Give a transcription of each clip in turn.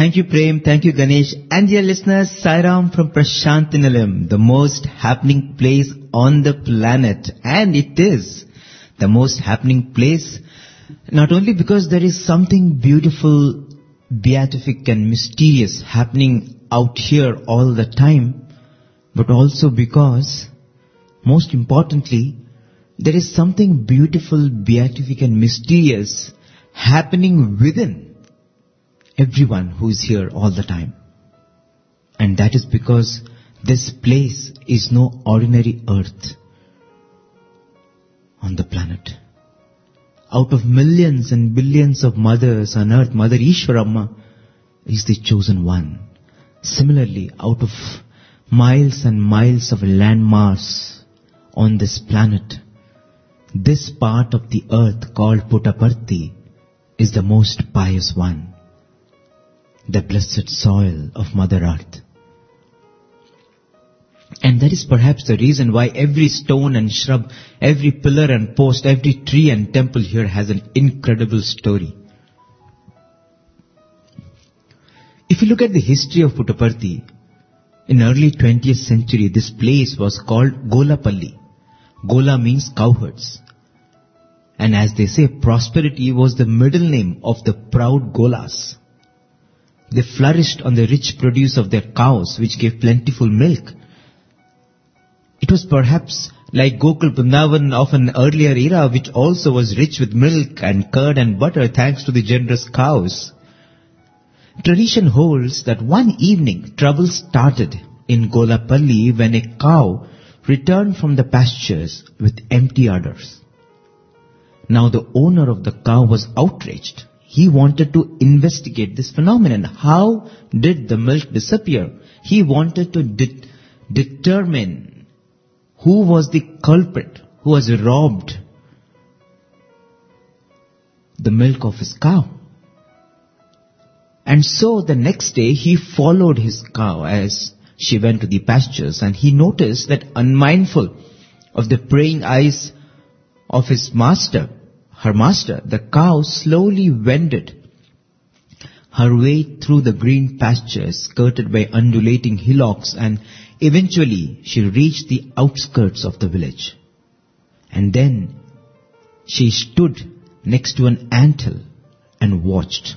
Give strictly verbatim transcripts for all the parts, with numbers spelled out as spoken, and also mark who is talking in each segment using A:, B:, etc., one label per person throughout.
A: Thank you, Prem. Thank you, Ganesh. And dear listeners, Sairam from Prashantinilayam, the most happening place on the planet. And it is the most happening place, not only because there is something beautiful, beatific and mysterious happening out here all the time, but also because, most importantly, there is something beautiful, beatific and mysterious happening within everyone who is here all the time. And that is because this place is no ordinary earth on the planet. Out of millions and billions of mothers on earth, Mother Ishwaramma is the chosen one. Similarly, out of miles and miles of landmass on this planet, this part of the earth called Puttaparthi is the most pious one, the blessed soil of Mother Earth. And that is perhaps the reason why every stone and shrub, every pillar and post, every tree and temple here has an incredible story. If you look at the history of Puttaparthi, in early twentieth century, this place was called Golapalli. Gola means cowherds. And as they say, prosperity was the middle name of the proud Golas. They flourished on the rich produce of their cows, which gave plentiful milk. It was perhaps like Gokul Vrindavan of an earlier era, which also was rich with milk and curd and butter thanks to the generous cows. Tradition holds that one evening trouble started in Golapalli when a cow returned from the pastures with empty udders. Now the owner of the cow was outraged. He wanted to investigate this phenomenon. How did the milk disappear? He wanted to de- determine who was the culprit who was robbed the milk of his cow. And so the next day he followed his cow as she went to the pastures, and he noticed that, unmindful of the praying eyes of his master, her master, the cow slowly wended her way through the green pastures skirted by undulating hillocks, and eventually she reached the outskirts of the village. And then she stood next to an anthill and watched.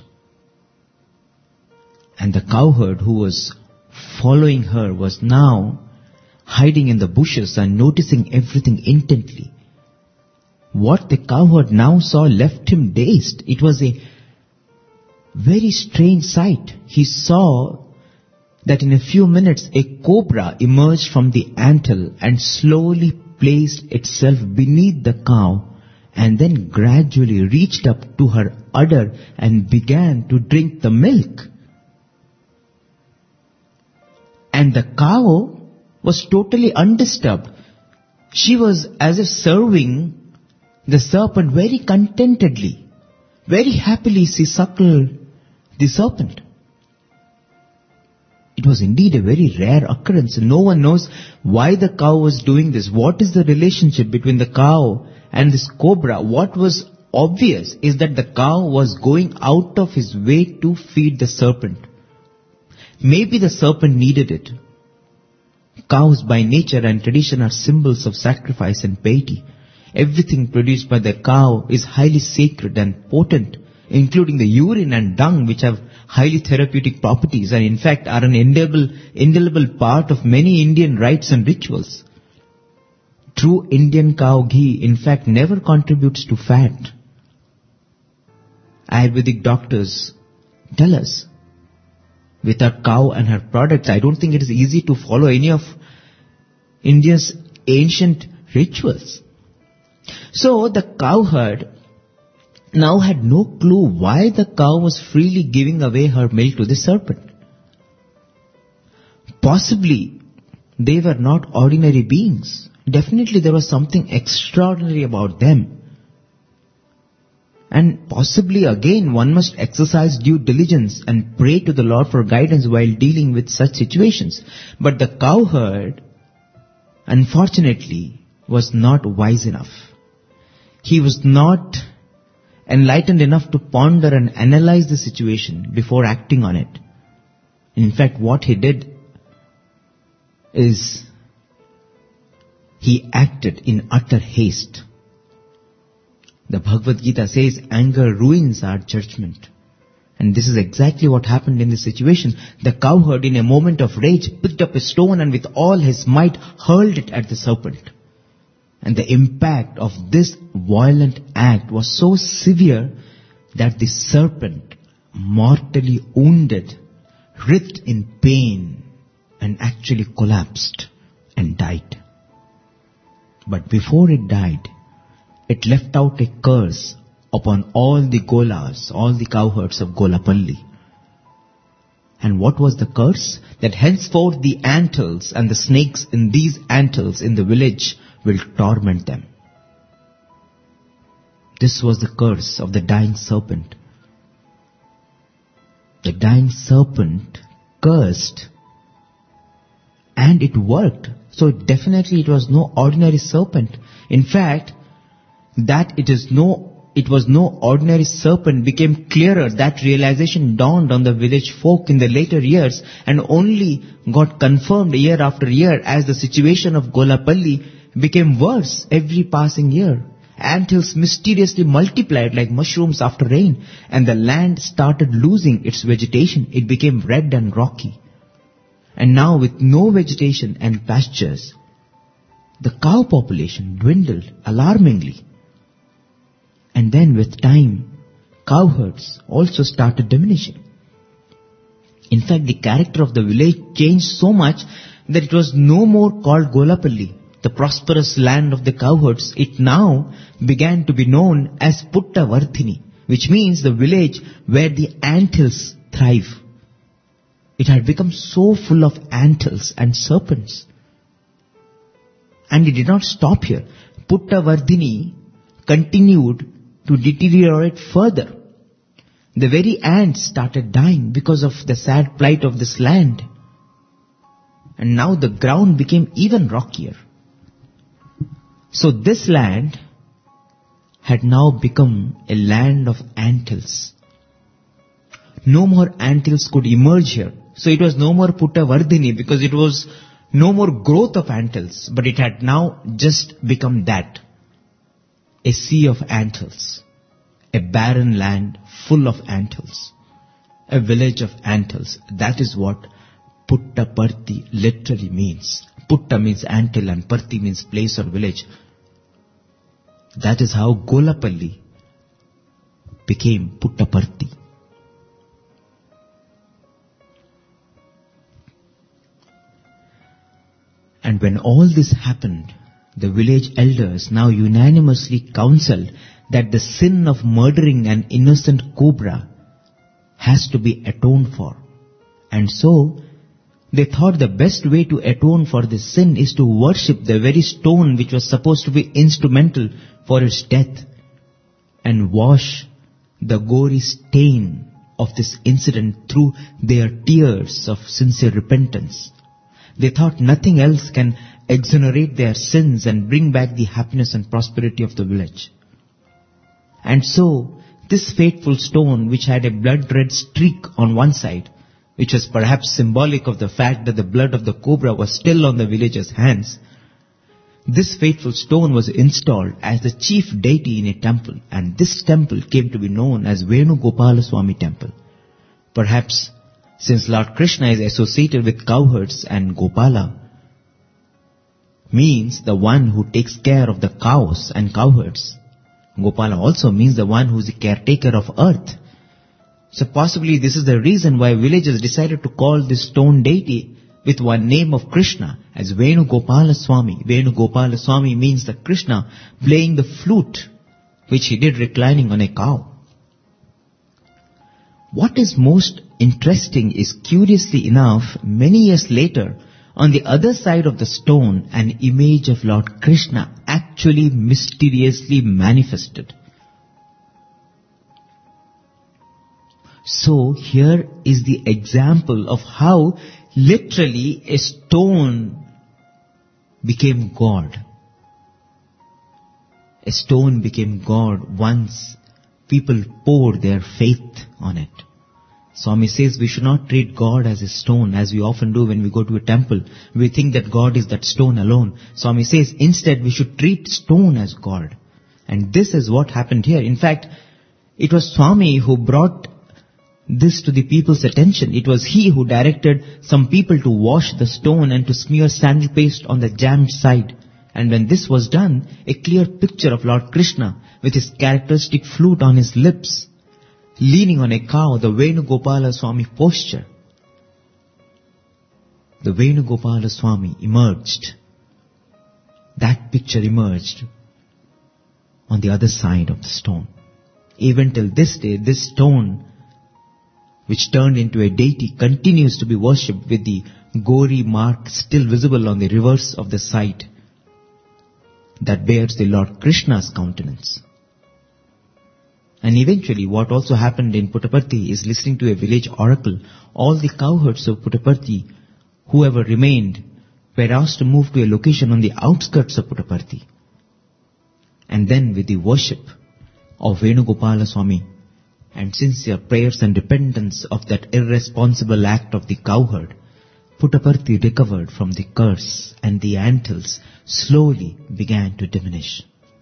A: And the cowherd who was following her was now hiding in the bushes and noticing everything intently. What the cowherd now saw left him dazed. It was a very strange sight. He saw that in a few minutes a cobra emerged from the anthill and slowly placed itself beneath the cow, and then gradually reached up to her udder and began to drink the milk. And the cow was totally undisturbed. She was as if serving the serpent very contentedly. Very happily she suckled the serpent. It was indeed a very rare occurrence. No one knows why the cow was doing this. What is the relationship between the cow and this cobra? What was obvious is that the cow was going out of his way to feed the serpent. Maybe the serpent needed it. Cows by nature and tradition are symbols of sacrifice and piety. Everything produced by the cow is highly sacred and potent, including the urine and dung, which have highly therapeutic properties and in fact are an indelible, indelible part of many Indian rites and rituals. True Indian cow ghee in fact never contributes to fat. Ayurvedic doctors tell us, without cow and her products, I don't think it is easy to follow any of India's ancient rituals. So the cowherd now had no clue why the cow was freely giving away her milk to the serpent. Possibly they were not ordinary beings. Definitely there was something extraordinary about them. And possibly again one must exercise due diligence and pray to the Lord for guidance while dealing with such situations. But the cowherd, unfortunately, was not wise enough. He was not enlightened enough to ponder and analyze the situation before acting on it. In fact, what he did is he acted in utter haste. The Bhagavad Gita says anger ruins our judgment. And this is exactly what happened in this situation. The cowherd, in a moment of rage, picked up a stone and with all his might hurled it at the serpent. And the impact of this violent act was so severe that the serpent, mortally wounded, writhed in pain and actually collapsed and died. But before it died, it left out a curse upon all the Golas, all the cowherds of Golapalli. And what was the curse? That henceforth the antles and the snakes in these antles in the village will torment them. This was the curse of the dying serpent. The dying serpent cursed, and it worked. So definitely it was no ordinary serpent. In fact, that it is no It was no ordinary serpent became clearer. That realization dawned on the village folk in the later years and only got confirmed year after year as the situation of Golapalli became worse every passing year. Anthills mysteriously multiplied like mushrooms after rain, and the land started losing its vegetation. It became red and rocky. And now, with no vegetation and pastures, the cow population dwindled alarmingly. And then with time, cowherds also started diminishing. In fact, the character of the village changed so much that it was no more called Golapalli, the prosperous land of the cowherds. It now began to be known as Puttavardhini, which means the village where the anthills thrive. It had become so full of anthills and serpents. And it did not stop here. Puttavardhini continued to deteriorate further. The very ants started dying because of the sad plight of this land. And now the ground became even rockier. So this land had now become a land of anthills. No more anthills could emerge here. So it was no more Puttavardhini because it was no more growth of anthills, but it had now just become that. A sea of anthills, a barren land full of anthills, a village of anthills. That is what Puttaparthi literally means. Putta means antil and Parthi means place or village. That is how Golapalli became Puttaparthi. And when all this happened, the village elders now unanimously counseled that the sin of murdering an innocent cobra has to be atoned for. And so, they thought the best way to atone for this sin is to worship the very stone which was supposed to be instrumental for its death and wash the gory stain of this incident through their tears of sincere repentance. They thought nothing else can exonerate their sins and bring back the happiness and prosperity of the village. And so, this fateful stone, which had a blood-red streak on one side, which was perhaps symbolic of the fact that the blood of the cobra was still on the villagers' hands, this fateful stone was installed as the chief deity in a temple, and this temple came to be known as Venugopala Swami Temple. Perhaps, since Lord Krishna is associated with cowherds and Gopala, means the one who takes care of the cows and cowherds. Gopala also means the one who is the caretaker of earth. So possibly this is the reason why villagers decided to call this stone deity with one name of Krishna as Venugopala Swami. Venugopala Swami means the Krishna playing the flute, which he did reclining on a cow. What is most interesting is, curiously enough, many years later, on the other side of the stone, an image of Lord Krishna actually mysteriously manifested. So here is the example of how literally a stone became God. A stone became God once people poured their faith on it. Swami says we should not treat God as a stone as we often do when we go to a temple. We think that God is that stone alone. Swami says instead we should treat stone as God. And this is what happened here. In fact, it was Swami who brought this to the people's attention. It was he who directed some people to wash the stone and to smear sandal paste on the jammed side. And when this was done, a clear picture of Lord Krishna with his characteristic flute on his lips, leaning on a cow, the Venugopala Swami posture. The Venugopala Swami emerged. That picture emerged on the other side of the stone. Even till this day, this stone, which turned into a deity, continues to be worshipped with the gory mark still visible on the reverse of the side that bears the Lord Krishna's countenance. And eventually what also happened in Puttaparthi is, listening to a village oracle, all the cowherds of Puttaparthi, whoever remained, were asked to move to a location on the outskirts of Puttaparthi. And then with the worship of Venugopala Swami and sincere prayers and repentance of that irresponsible act of the cowherd, Puttaparthi recovered from the curse and the anthills slowly began to diminish.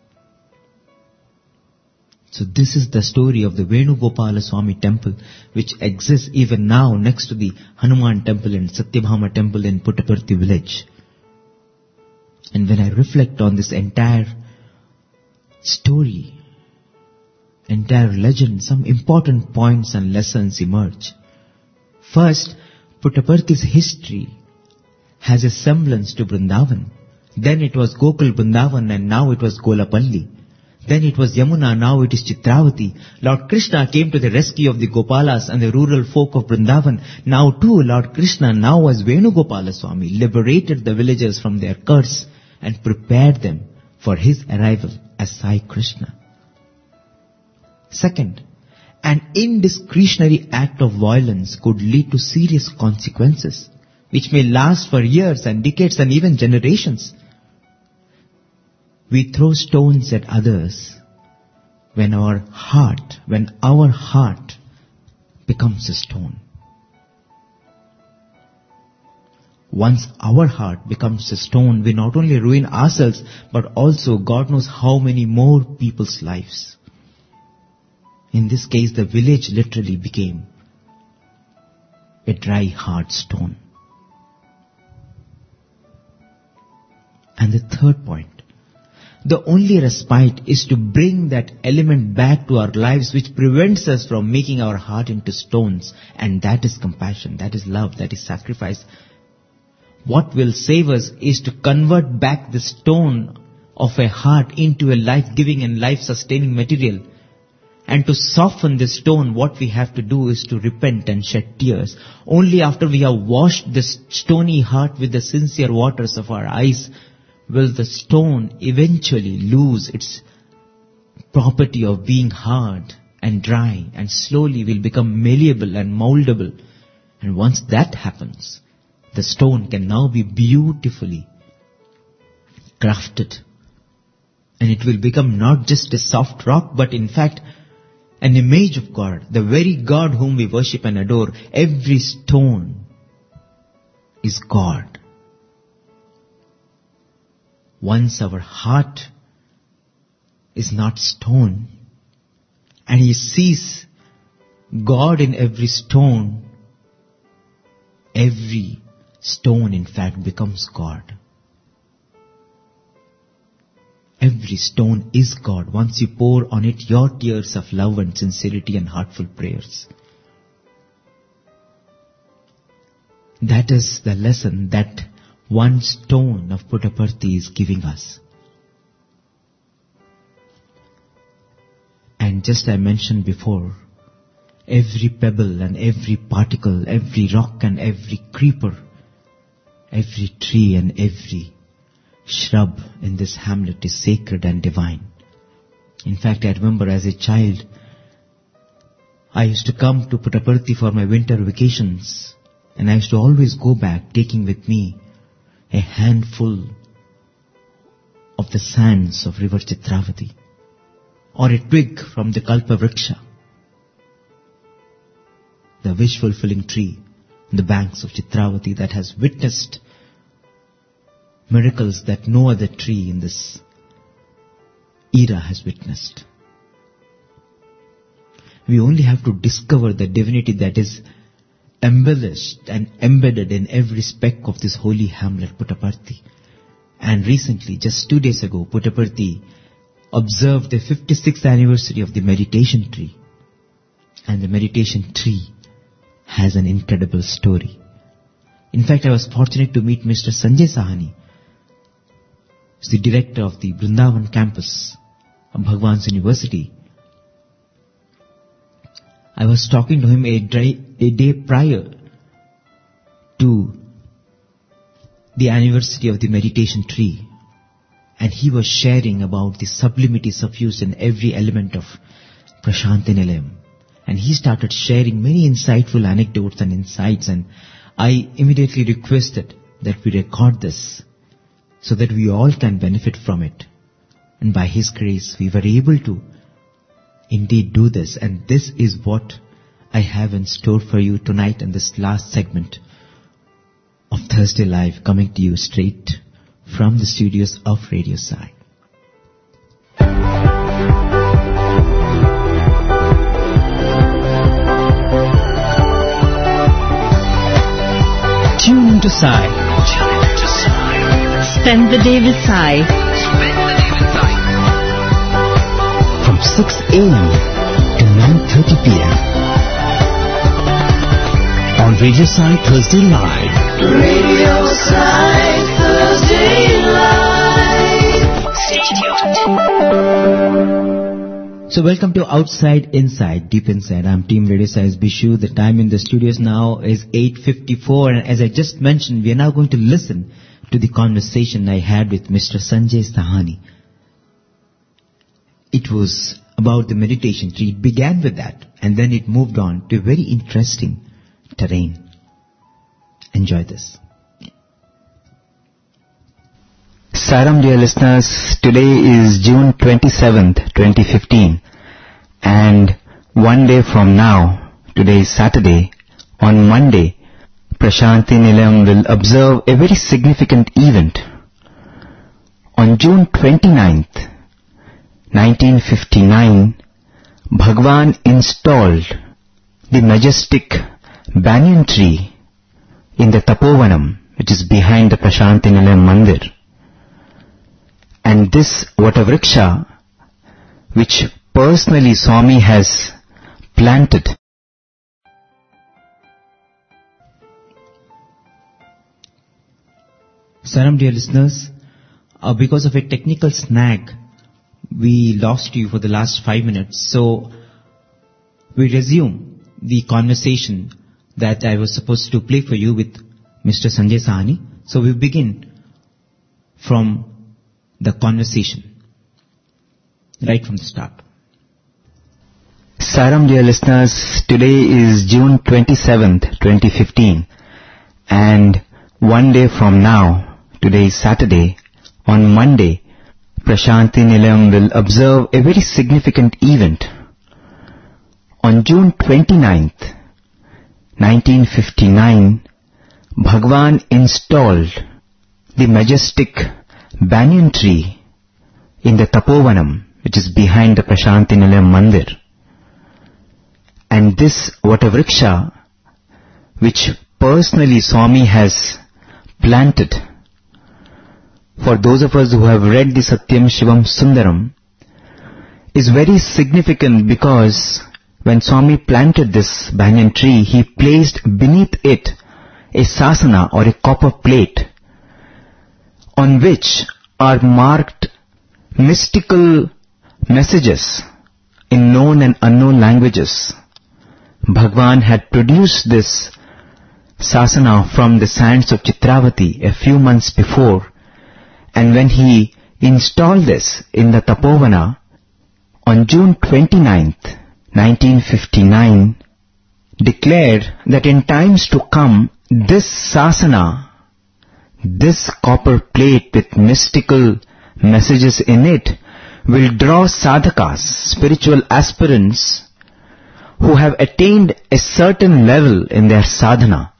A: So this is the story of the Venugopala Swami temple, which exists even now next to the Hanuman temple and Satyabhama temple in Puttaparthi village. And when I reflect on this entire story, entire legend, some important points and lessons emerge. First, Puttaparthi's history has a semblance to Vrindavan. Then it was Gokul Vrindavan and now it was Golapalli. Then it was Yamuna, now it is Chitravati. Lord Krishna came to the rescue of the Gopalas and the rural folk of Vrindavan. Now too, Lord Krishna, now as Venugopala Swami, liberated the villagers from their curse and prepared them for his arrival as Sai Krishna. Second, an indiscretionary act of violence could lead to serious consequences, which may last for years and decades and even generations. We throw stones at others when our heart, when our heart becomes a stone. Once our heart becomes a stone, we not only ruin ourselves, but also God knows how many more people's lives. In this case, the village literally became a dry, hard stone. And the third point, the only respite is to bring that element back to our lives which prevents us from making our heart into stones. And that is compassion, that is love, that is sacrifice. What will save us is to convert back the stone of a heart into a life-giving and life-sustaining material. And to soften the stone, what we have to do is to repent and shed tears. Only after we have washed this stony heart with the sincere waters of our eyes will the stone eventually lose its property of being hard and dry, and slowly will become malleable and moldable. And once that happens, the stone can now be beautifully crafted. And it will become not just a soft rock, but in fact an image of God, the very God whom we worship and adore. Every stone is God. Once our heart is not stone, and he sees God in every stone, every stone in fact becomes God. Every stone is God once you pour on it your tears of love and sincerity and heartful prayers. That is the lesson that one stone of Puttaparthi is giving us. And just I mentioned before, every pebble and every particle, every rock and every creeper, every tree and every shrub in this hamlet is sacred and divine. In fact, I remember as a child, I used to come to Puttaparthi for my winter vacations, and I used to always go back taking with me a handful of the sands of river Chitravati, or a twig from the Kalpa Vriksha. the wish-fulfilling tree on the banks of Chitravati that has witnessed miracles that no other tree in this era has witnessed. We only have to discover the divinity that is embellished and embedded in every speck of this holy hamlet, Puttaparthi. And recently, just two days ago, Puttaparthi observed the fifty-sixth anniversary of the meditation tree. And the meditation tree has an incredible story. In fact, I was fortunate to meet Mister Sanjay Sahani, who's the director of the Vrindavan campus of Bhagwan's University. I was talking to him a day, a day prior to the anniversary of the meditation tree, and he was sharing about the sublimity suffused in every element of Prashanti Nilayam. And he started sharing many insightful anecdotes and insights, and I immediately requested that we record this so that we all can benefit from it. And by his grace, we were able to indeed do this, and this is what I have in store for you tonight in this last segment of Thursday Live, coming to you straight from the studios of Radio Sai. Tune into Sai. Tune into Sai.
B: Spend the day with Sai.
C: Spend the day with Sai.
A: From six a.m. to nine thirty p.m. on Radio Sai Thursday Live.
C: Radio Sai Thursday Live. Stay tuned.
A: So welcome to Outside Inside, Deep Inside. I'm Team Radio Sai's Bishu. The time in the studios now is eight fifty-four, and as I just mentioned, we are now going to listen to the conversation I had with Mister Sanjay Sahani. It was about the meditation tree. It began with that, and then it moved on to a very interesting terrain. Enjoy this.
D: Saram, dear listeners, today is June twenty-seventh, twenty fifteen, and one day from now, today is Saturday, on Monday, Prashanti Nilayam will observe a very significant event. On June twenty-ninth, nineteen fifty-nine, Bhagwan installed the majestic banyan tree in the Tapovanam, which is behind the Prashanti Nilayam Mandir. And this Vatavriksha, which personally Swami has planted,
A: Saram, dear listeners, uh, because of a technical snag, we lost you for the last five minutes. So we resume the conversation that I was supposed to play for you with Mister Sanjay Sahani. So we begin from the conversation, right from the start.
D: Saram, dear listeners, today is June twenty-seventh, twenty fifteen, and one day from now, today is Saturday, on Monday, Prashanti Nilayam will observe a very significant event. On June twenty-ninth, nineteen fifty-nine, Bhagwan installed the majestic banyan tree in the Tapovanam, which is behind the Prashanti Nilayam Mandir. And this Vatavriksha, which personally Swami has planted, for those of us who have read the Satyam Shivam Sundaram, is very significant because when Swami planted this banyan tree, he placed beneath it a sasana or a copper plate on which are marked mystical messages in known and unknown languages. Bhagwan had produced this sasana from the sands of Chitravati a few months before, and when he installed this in the Tapovana on June twenty-ninth, nineteen fifty-nine, declared that in times to come, this sasana, this copper plate with mystical messages in it, will draw sadhakas, spiritual aspirants, who have attained a certain level in their sadhana,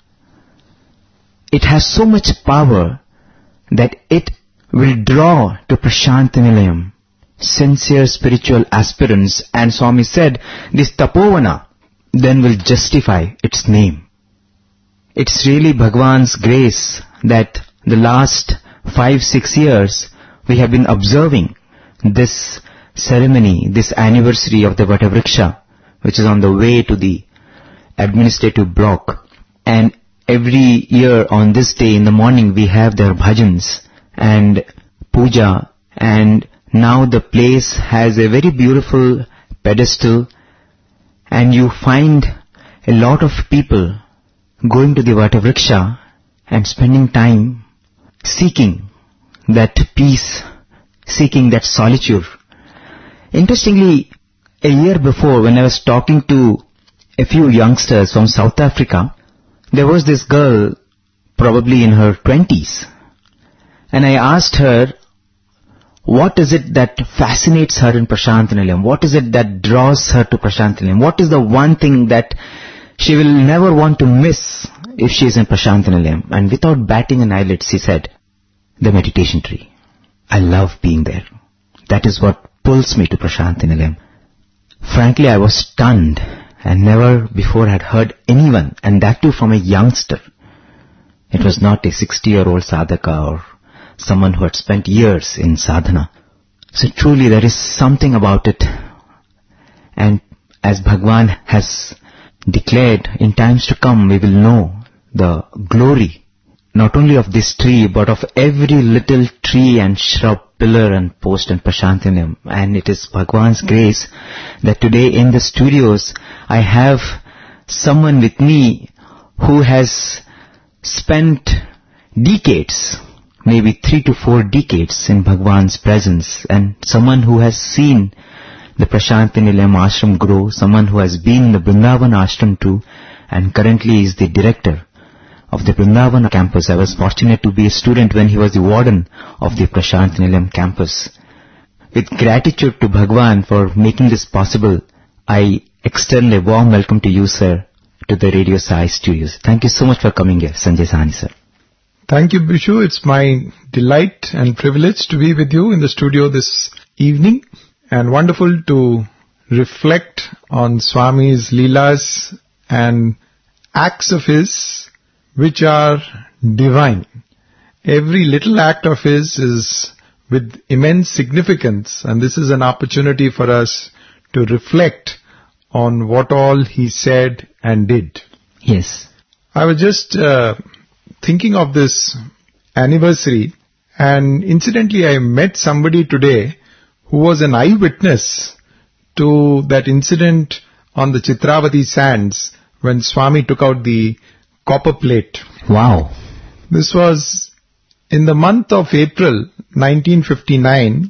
D: it has so much power that it will draw to Prashant Nilayam sincere spiritual aspirants, and Swami said, this Tapovana then will justify its name. It's really Bhagwan's grace that the last five, six years we have been observing this ceremony, this anniversary of the Vatavriksha, which is on the way to the administrative block. And every year on this day in the morning we have their bhajans and puja, and now the place has a very beautiful pedestal, and you find a lot of people going to the Vatavriksha and spending time seeking that peace, seeking that solitude. Interestingly, a year before, when I was talking to a few youngsters from South Africa, there was this girl, probably in her twenties, and I asked her, what is it that fascinates her in Prashant Nilayam? What is it that draws her to Prashant Nilayam? What is the one thing that she will never want to miss if she is in Prashant Nilayam? And without batting an eyelid, she said, the meditation tree. I love being there. That is what pulls me to Prashant Nilayam. Frankly, I was stunned and never before had heard anyone, and that too from a youngster. It was not a sixty-year-old sadhaka or someone who had spent years in sadhana. So truly there is something about it. And as Bhagwan has declared, in times to come we will know the glory not only of this tree but of every little tree and shrub, pillar and post in Prashant Nilayam. And it is Bhagwan's grace that today in the studios I have someone with me who has spent decades, maybe three to four decades in Bhagwan's presence, and someone who has seen the Prashant Nilayam ashram grow, someone who has been in the Vrindavan ashram too, and currently is the director of the Vrindavan campus. I was fortunate to be a student when he was the warden of the Prashant Nilayam campus. With gratitude to Bhagwan for making this possible, I extend a warm welcome to you, sir, to the Radio Sai studios. Thank you so much for coming here, Sanjay Sahni, sir.
B: Thank you, Bishu. It's my delight and privilege to be with you in the studio this evening, and wonderful to reflect on Swami's Leelas and acts of his which are divine. Every little act of his is with immense significance, and this is an opportunity for us to reflect on what all he said and did.
D: Yes.
B: I was just uh, thinking of this anniversary, and incidentally I met somebody today who was an eyewitness to that incident on the Chitravati sands when Swami took out the copper plate.
D: Wow.
B: This was in the month of April nineteen fifty-nine,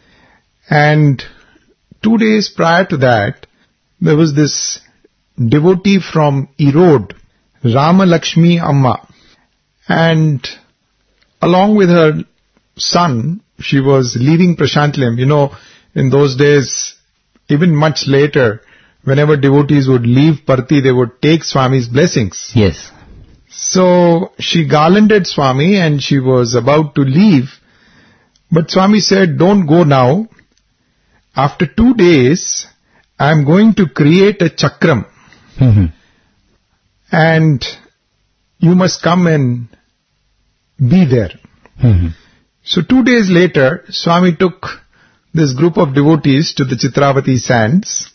B: and two days prior to that there was this devotee from Erode, Rama Lakshmi Amma, and along with her son she was leaving Prashant Nilayam. You know, in those days, even much later, whenever devotees would leave Parthi, they would take Swami's blessings.
D: Yes.
B: So she garlanded Swami and she was about to leave, but Swami said, don't go now. After two days, I am going to create a chakram.
D: Mm-hmm.
B: And you must come and be there.
D: Mm-hmm.
B: So two days later, Swami took this group of devotees to the Chitravati sands,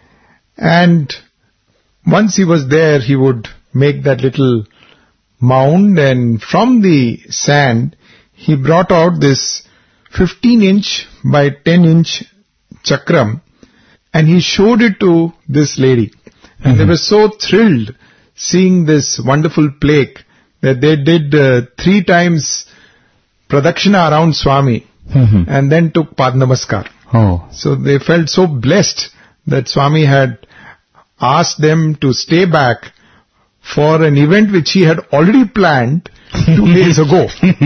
B: and once he was there, he would make that little mound, and from the sand, he brought out this fifteen inch by ten inch chakram, and he showed it to this lady. And mm-hmm. they were so thrilled seeing this wonderful plaque that they did uh, three times pradakshina around Swami,
D: mm-hmm.
B: and then took Pad Namaskar.
D: Oh.
B: So they felt so blessed that Swami had asked them to stay back for an event which he had already planned two days ago.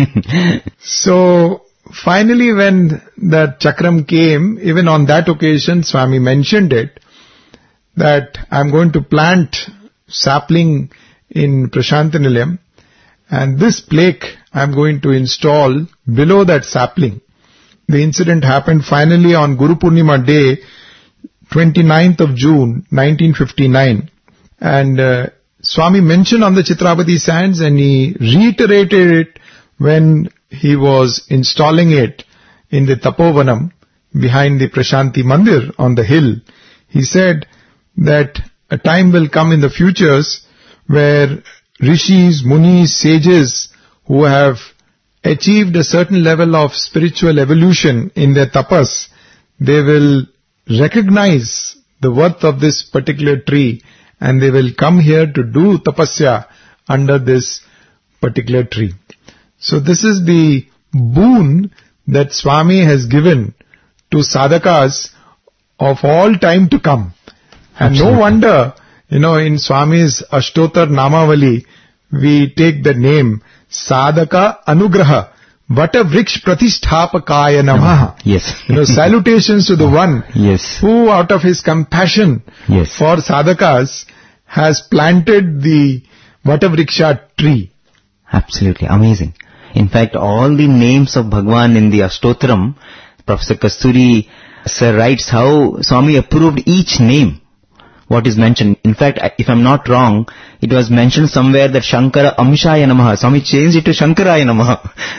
B: So finally when that chakram came, even on that occasion Swami mentioned it, that I'm going to plant sapling in Prashantinilayam, and this plaque I'm going to install below that sapling. The incident happened finally on Guru Purnima day, twenty-ninth of June, nineteen fifty-nine. And uh, Swami mentioned on the Chitrapati sands, and he reiterated it when he was installing it in the Tapovanam behind the Prashanti Mandir on the hill. He said that a time will come in the futures where rishis, munis, sages who have achieved a certain level of spiritual evolution in their tapas, they will recognize the worth of this particular tree, and they will come here to do tapasya under this particular tree. So this is the boon that Swami has given to sadhakas of all time to come. And
D: Absolutely.
B: no wonder, you know, in Swami's Ashtotar Namavali, we take the name Sadhaka Anugraha, Vata Vriksh Pratisthapakaya Namaha.
D: Yes.
B: You know, salutations to the one
D: Yes.
B: who out of his compassion
D: Yes.
B: for sadhakas has planted the Vata Vriksha tree.
D: Absolutely amazing. In fact, all the names of Bhagwan in the Ashtotram, Professor Kasturi sir writes how Swami approved each name, what is mentioned. In fact, if I'm not wrong, it was mentioned somewhere that Shankara Amshaya Namaha. Swami changed it to Shankaraya Namaha.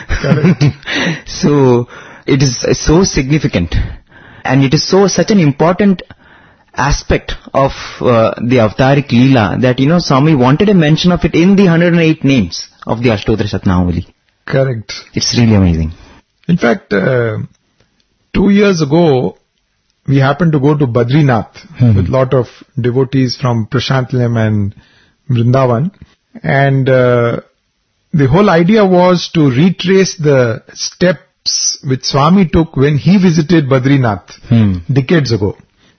B: Correct.
D: So, it is so significant. And it is so such an important aspect of uh, the Avataric Leela that, you know, Swami wanted a mention of it in the one hundred eight names of the Ashtotra Shatnavali.
B: Correct.
D: It's really amazing.
B: In fact, uh, two years ago, we happened to go to Badrinath
D: Mhm.
B: with a lot of devotees from Prashantinilayam and Vrindavan. And uh, the whole idea was to retrace the steps which Swami took when he visited Badrinath
D: Hmm.
B: decades ago.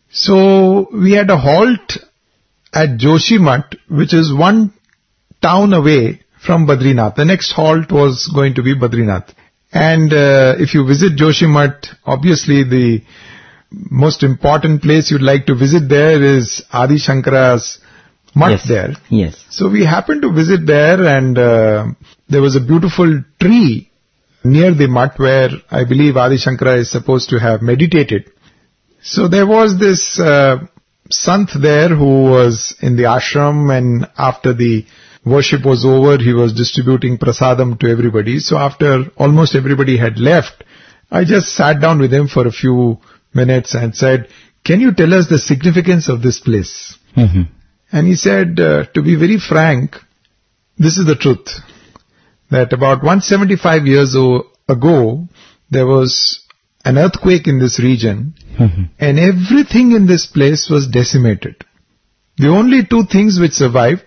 B: So we had a halt at Joshimath, which is one town away from Badrinath. The next halt was going to be Badrinath. And uh, if you visit Joshimath, obviously the most important place you'd like to visit there is Adi Shankara's mutt
D: Yes.
B: there.
D: Yes.
B: So we happened to visit there, and uh, there was a beautiful tree near the mutt where I believe Adi Shankara is supposed to have meditated. So there was this uh, Sant there who was in the ashram, and after the worship was over, he was distributing prasadam to everybody. So after almost everybody had left, I just sat down with him for a few minutes and said, "Can you tell us the significance of this place?"
D: Mm-hmm.
B: And he said, uh, to be very frank, this is the truth, that about one hundred seventy-five years o- ago, there was an earthquake in this region,
D: Mm-hmm.
B: and everything in this place was decimated. The only two things which survived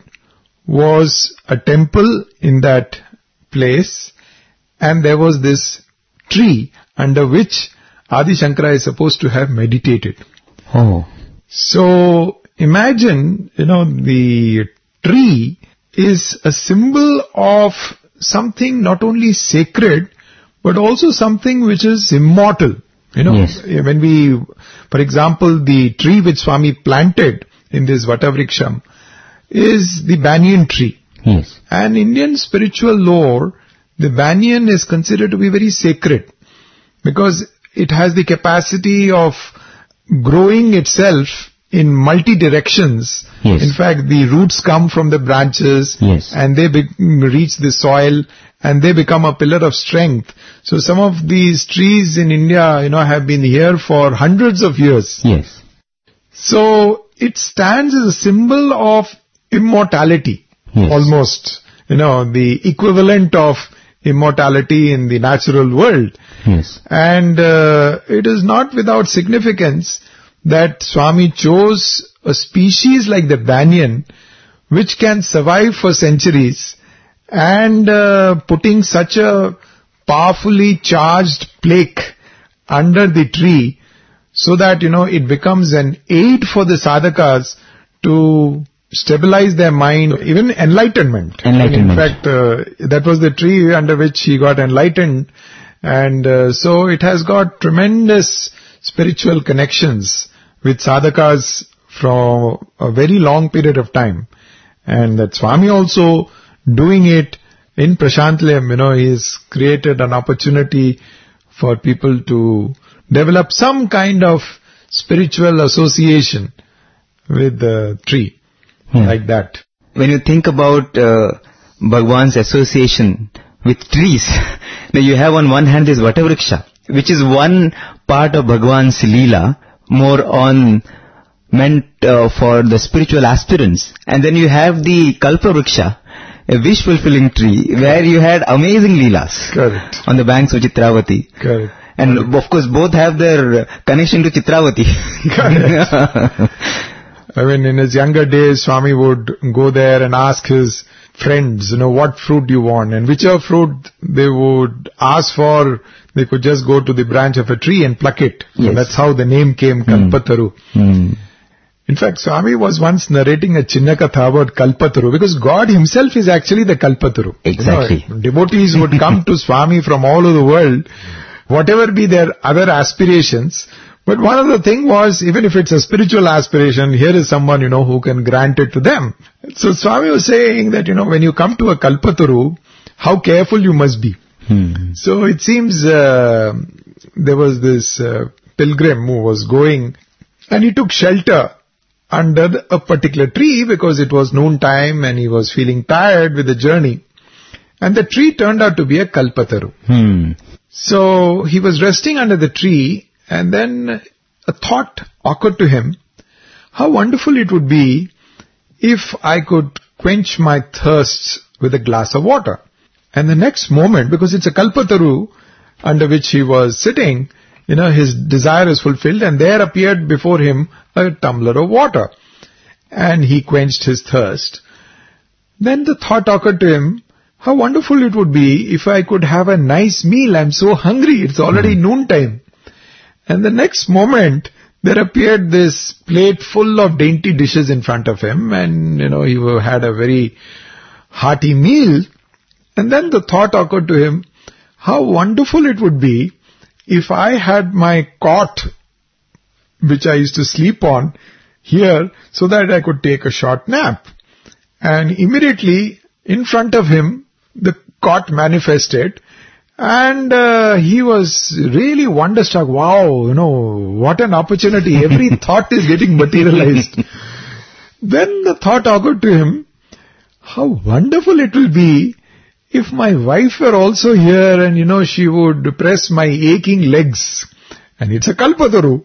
B: was a temple in that place, and there was this tree under which Adi Shankara is supposed to have meditated.
D: Oh.
B: So imagine, you know, the tree is a symbol of something not only sacred, but also something which is immortal. You know,
D: Yes.
B: when we, for example, the tree which Swami planted in this Vatavriksham is the banyan tree.
D: Yes.
B: And Indian spiritual lore, the banyan is considered to be very sacred because it has the capacity of growing itself in multi directions.
D: Yes.
B: In fact, the roots come from the branches,
D: Yes.
B: and they be- reach the soil, and they become a pillar of strength. So some of these trees in India, you know, have been here for hundreds of years.
D: Yes.
B: So it stands as a symbol of immortality,
D: Yes.
B: almost, you know, the equivalent of immortality in the natural world.
D: Yes.
B: And uh, it is not without significance that Swami chose a species like the banyan, which can survive for centuries, and uh, putting such a powerfully charged plaque under the tree, so that, you know, it becomes an aid for the sadhakas to stabilize their mind, even enlightenment.
D: Enlightenment.
B: In fact, uh, that was the tree under which he got enlightened. And uh, so it has got tremendous spiritual connections with sadhakas for a very long period of time. And that Swami also doing it in Prashantlayam, you know, he's created an opportunity for people to develop some kind of spiritual association with the tree,
D: Yeah.
B: like that.
D: When you think about uh, Bhagwan's association with trees, now you have on one hand this Vatavriksha, which is one part of Bhagwan's Leela, more on meant uh, for the spiritual aspirants. And then you have the Kalpavriksha, a wish-fulfilling tree, where you had amazing Leelas
B: Correct.
D: on the banks of Chitravati.
B: Correct.
D: And of course both have their connection to Chitravati.
B: I mean, in his younger days, Swami would go there and ask his friends, you know, what fruit do you want? And whichever fruit they would ask for, they could just go to the branch of a tree and pluck it. So
D: Yes.
B: that's how the name came, Kalpataru.
D: Hmm.
B: In fact, Swami was once narrating a Chinnakatha about Kalpataru, because God himself is actually the Kalpataru.
D: Exactly.
B: You know, devotees would come to Swami from all over the world, whatever be their other aspirations. But one of the thing was, even if it's a spiritual aspiration, here is someone, you know, who can grant it to them. So Swami was saying that, you know, when you come to a Kalpataru, how careful you must be.
D: Hmm.
B: So it seems uh, there was this uh, pilgrim who was going and he took shelter under the, a particular tree because it was noon time and he was feeling tired with the journey. And the tree turned out to be a Kalpataru.
D: Hmm.
B: So he was resting under the tree and then a thought occurred to him, how wonderful it would be if I could quench my thirsts with a glass of water. And the next moment, because it's a Kalpataru under which he was sitting, you know, his desire is fulfilled and there appeared before him a tumbler of water. And he quenched his thirst. Then the thought occurred to him, how wonderful it would be if I could have a nice meal. I'm so hungry. It's already mm. noontime. And the next moment, there appeared this plate full of dainty dishes in front of him. And, you know, he had a very hearty meal. And then the thought occurred to him, how wonderful it would be if I had my cot, which I used to sleep on, here, so that I could take a short nap. And immediately, in front of him, the cot manifested, and uh, he was really wonderstruck. Wow, you know, what an opportunity. Every thought is getting materialized. Then the thought occurred to him, how wonderful it will be if my wife were also here and, you know, she would press my aching legs. And it's a Kalpataru.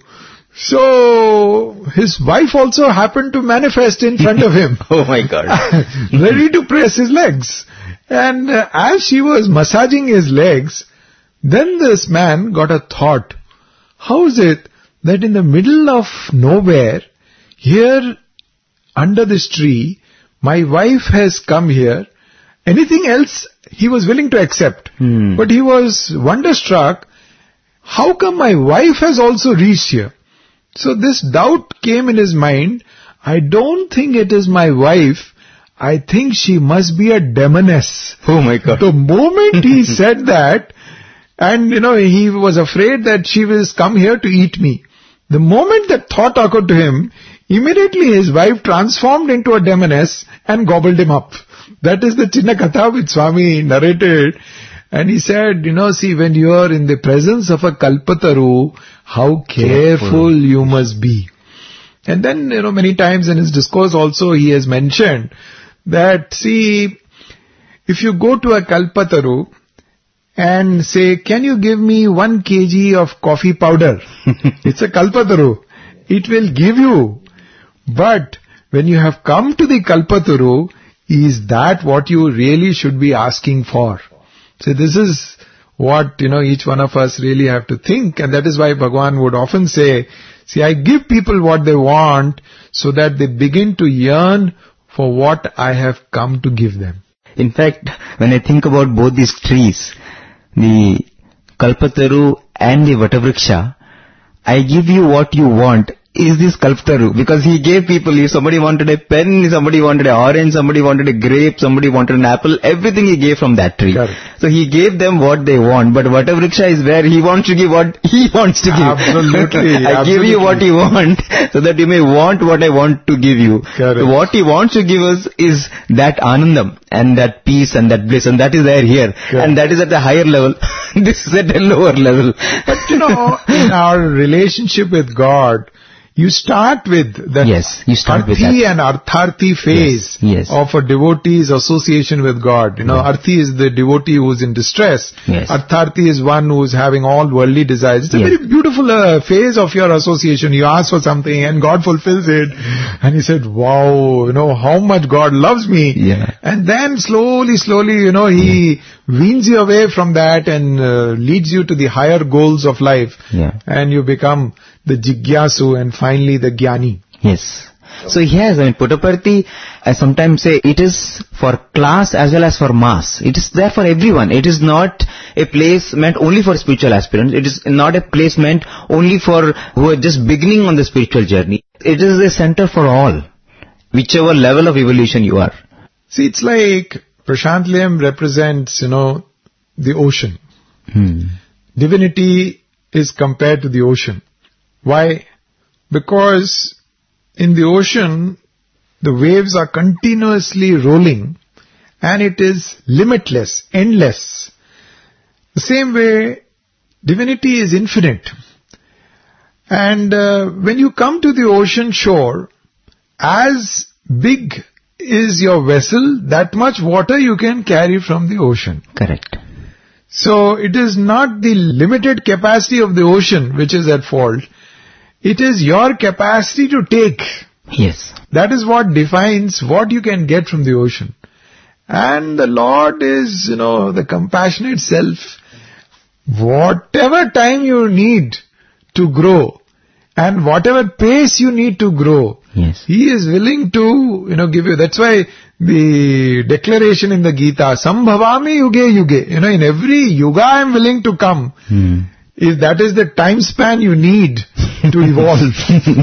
B: So, his wife also happened to manifest in front of him.
D: Oh my God.
B: Ready to press his legs. And uh, as she was massaging his legs, then this man got a thought. How is it that in the middle of nowhere, here under this tree, my wife has come here. Anything else he was willing to accept.
D: Hmm.
B: But he was wonderstruck. How come my wife has also reached here? So this doubt came in his mind. I don't think it is my wife. I think she must be a demoness.
D: Oh my God.
B: The moment he said that, and you know, he was afraid that she will come here to eat me. The moment that thought occurred to him, immediately his wife transformed into a demoness and gobbled him up. That is the Chinnakatha which Swami narrated. And he said, you know, see, when you are in the presence of a Kalpataru, how careful, careful you must be. And then, you know, many times in his discourse also he has mentioned that, see, if you go to a Kalpataru and say, can you give me one kg of coffee powder? It's a Kalpataru. It will give you. But when you have come to the Kalpataru, is that what you really should be asking for? So this is what, you know, each one of us really have to think. And that is why Bhagwan would often say, see, I give people what they want so that they begin to yearn for what I have come to give them.
D: In fact, when I think about both these trees, the Kalpataru and the Vatavriksha, I give you what you want is the sculptor, because he gave people, if somebody wanted a pen, somebody wanted an orange, somebody wanted a grape, somebody wanted an apple, everything he gave from that tree.
B: Correct.
D: So he gave them what they want, but Vatavriksha is where he wants to give what he wants to give.
B: Absolutely.
D: I give you what you want, so that you may want what I want to give you.
B: Correct.
D: So what he wants to give us is that anandam, and that peace and that bliss, and that is there here.
B: Correct.
D: And that is at a higher level. This is at a lower level.
B: But you know, in our relationship with God, you start with that
D: Yes, you start with
B: arthi
D: that.
B: and artharthi phase
D: Yes, yes.
B: of a devotee's association with God. You know,
D: Yes.
B: arthi is the devotee who's in distress.
D: Yes.
B: Artharthi is one who's having all worldly desires. It's a
D: Yes.
B: very beautiful uh, phase of your association. You ask for something and God fulfills it. And he said, wow, you know, how much God loves me.
D: Yeah.
B: And then slowly, slowly, you know, he weans you away from that and uh, leads you to the higher goals of life.
D: Yeah.
B: And you become the jigyasu and finally the jnani.
D: Yes. So yes, I mean, Puttaparthi, I sometimes say it is for class as well as for mass. It is there for everyone. It is not a place meant only for spiritual aspirants. It is not a place meant only for who are just beginning on the spiritual journey. It is a center for all, whichever level of evolution you are.
B: See, it's like Prashant Lem represents, you know, the ocean.
D: Hmm.
B: Divinity is compared to the ocean. Why? Because in the ocean, the waves are continuously rolling and it is limitless, endless. The same way, divinity is infinite. And uh, when you come to the ocean shore, as big is your vessel, that much water you can carry from the ocean.
D: Correct.
B: So it is not the limited capacity of the ocean which is at fault. It is your capacity to take.
D: Yes.
B: That is what defines what you can get from the ocean. And the Lord is, you know, the compassionate self. Whatever time you need to grow and whatever pace you need to grow,
D: Yes.
B: He is willing to, you know, give you. That's why the declaration in the Gita, Sambhavami yuge yuge, you know, in every yuga I am willing to come.
D: Hmm.
B: If that is the time span you need to evolve.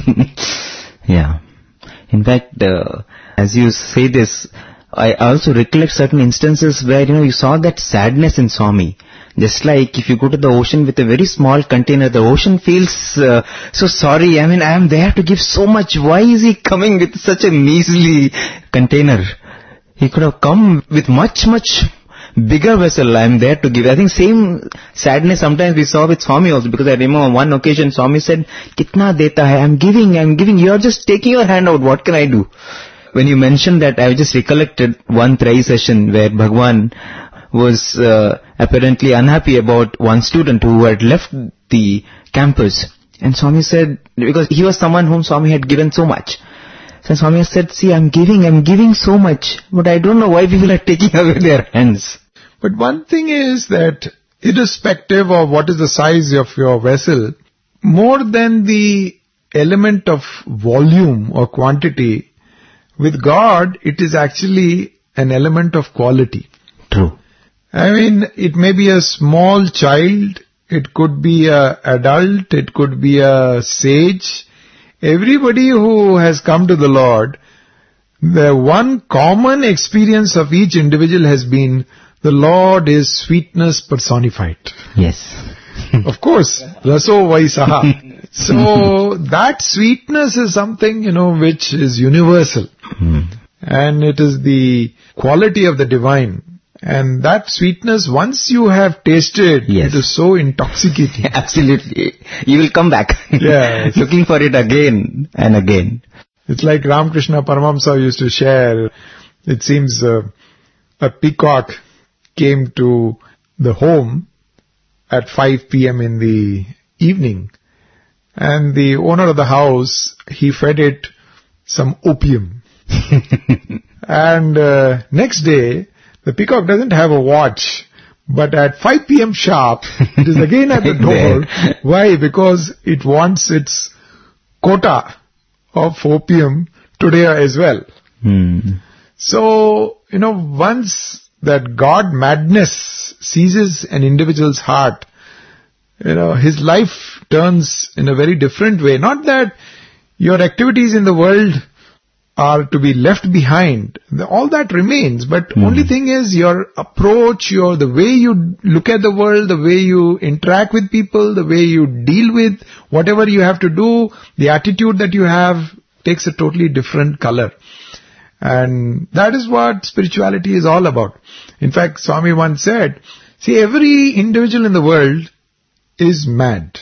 D: Yeah. In fact, uh, as you say this, I also recollect certain instances where, you know, you saw that sadness in Swami. Just like if you go to the ocean with a very small container, the ocean feels uh, so sorry. I mean, I am there to give so much. Why is he coming with such a measly container? He could have come with much, much bigger vessel. I am there to give. I think same sadness sometimes we saw with Swami also, because I remember on one occasion Swami said, Kitna deta hai? I am giving, I am giving. You are just taking your hand out. What can I do? When you mentioned that, I just recollected one Trai session where Bhagwan was uh, apparently unhappy about one student who had left the campus. And Swami said, because he was someone whom Swami had given so much. So Swami said, see, I'm giving, I'm giving so much, but I don't know why people are taking away their hands.
B: But one thing is that irrespective of what is the size of your vessel, more than the element of volume or quantity, with God, it is actually an element of quality.
D: True.
B: I mean, it may be a small child, it could be a adult, it could be a sage. Everybody who has come to the Lord, the one common experience of each individual has been, the Lord is sweetness personified.
D: Yes.
B: Of course, raso vaisaha. So that sweetness is something, you know, which is universal.
D: Hmm.
B: And it is the quality of the divine. And that sweetness, once you have tasted,
D: Yes.
B: it is so intoxicating.
D: Absolutely. You will come back.
B: Yes.
D: Looking for it again and again.
B: It's like Ramakrishna Paramahamsa used to share. It seems uh, a peacock came to the home at five p.m. in the evening. And the owner of the house, he fed it some opium. And uh, next day, the peacock doesn't have a watch, but at five p.m. sharp, it is again at the door. Why? Because it wants its quota of opium today as well.
D: Hmm.
B: So, you know, once that God madness seizes an individual's heart, you know, his life turns in a very different way. Not that your activities in the world are to be left behind. The- All that remains, but
D: Mhm.
B: only thing is your approach, your the way you look at the world, the way you interact with people, the way you deal with whatever you have to do, the attitude that you have takes a totally different color. And that is what spirituality is all about. In fact, Swami once said, see, every individual in the world is mad.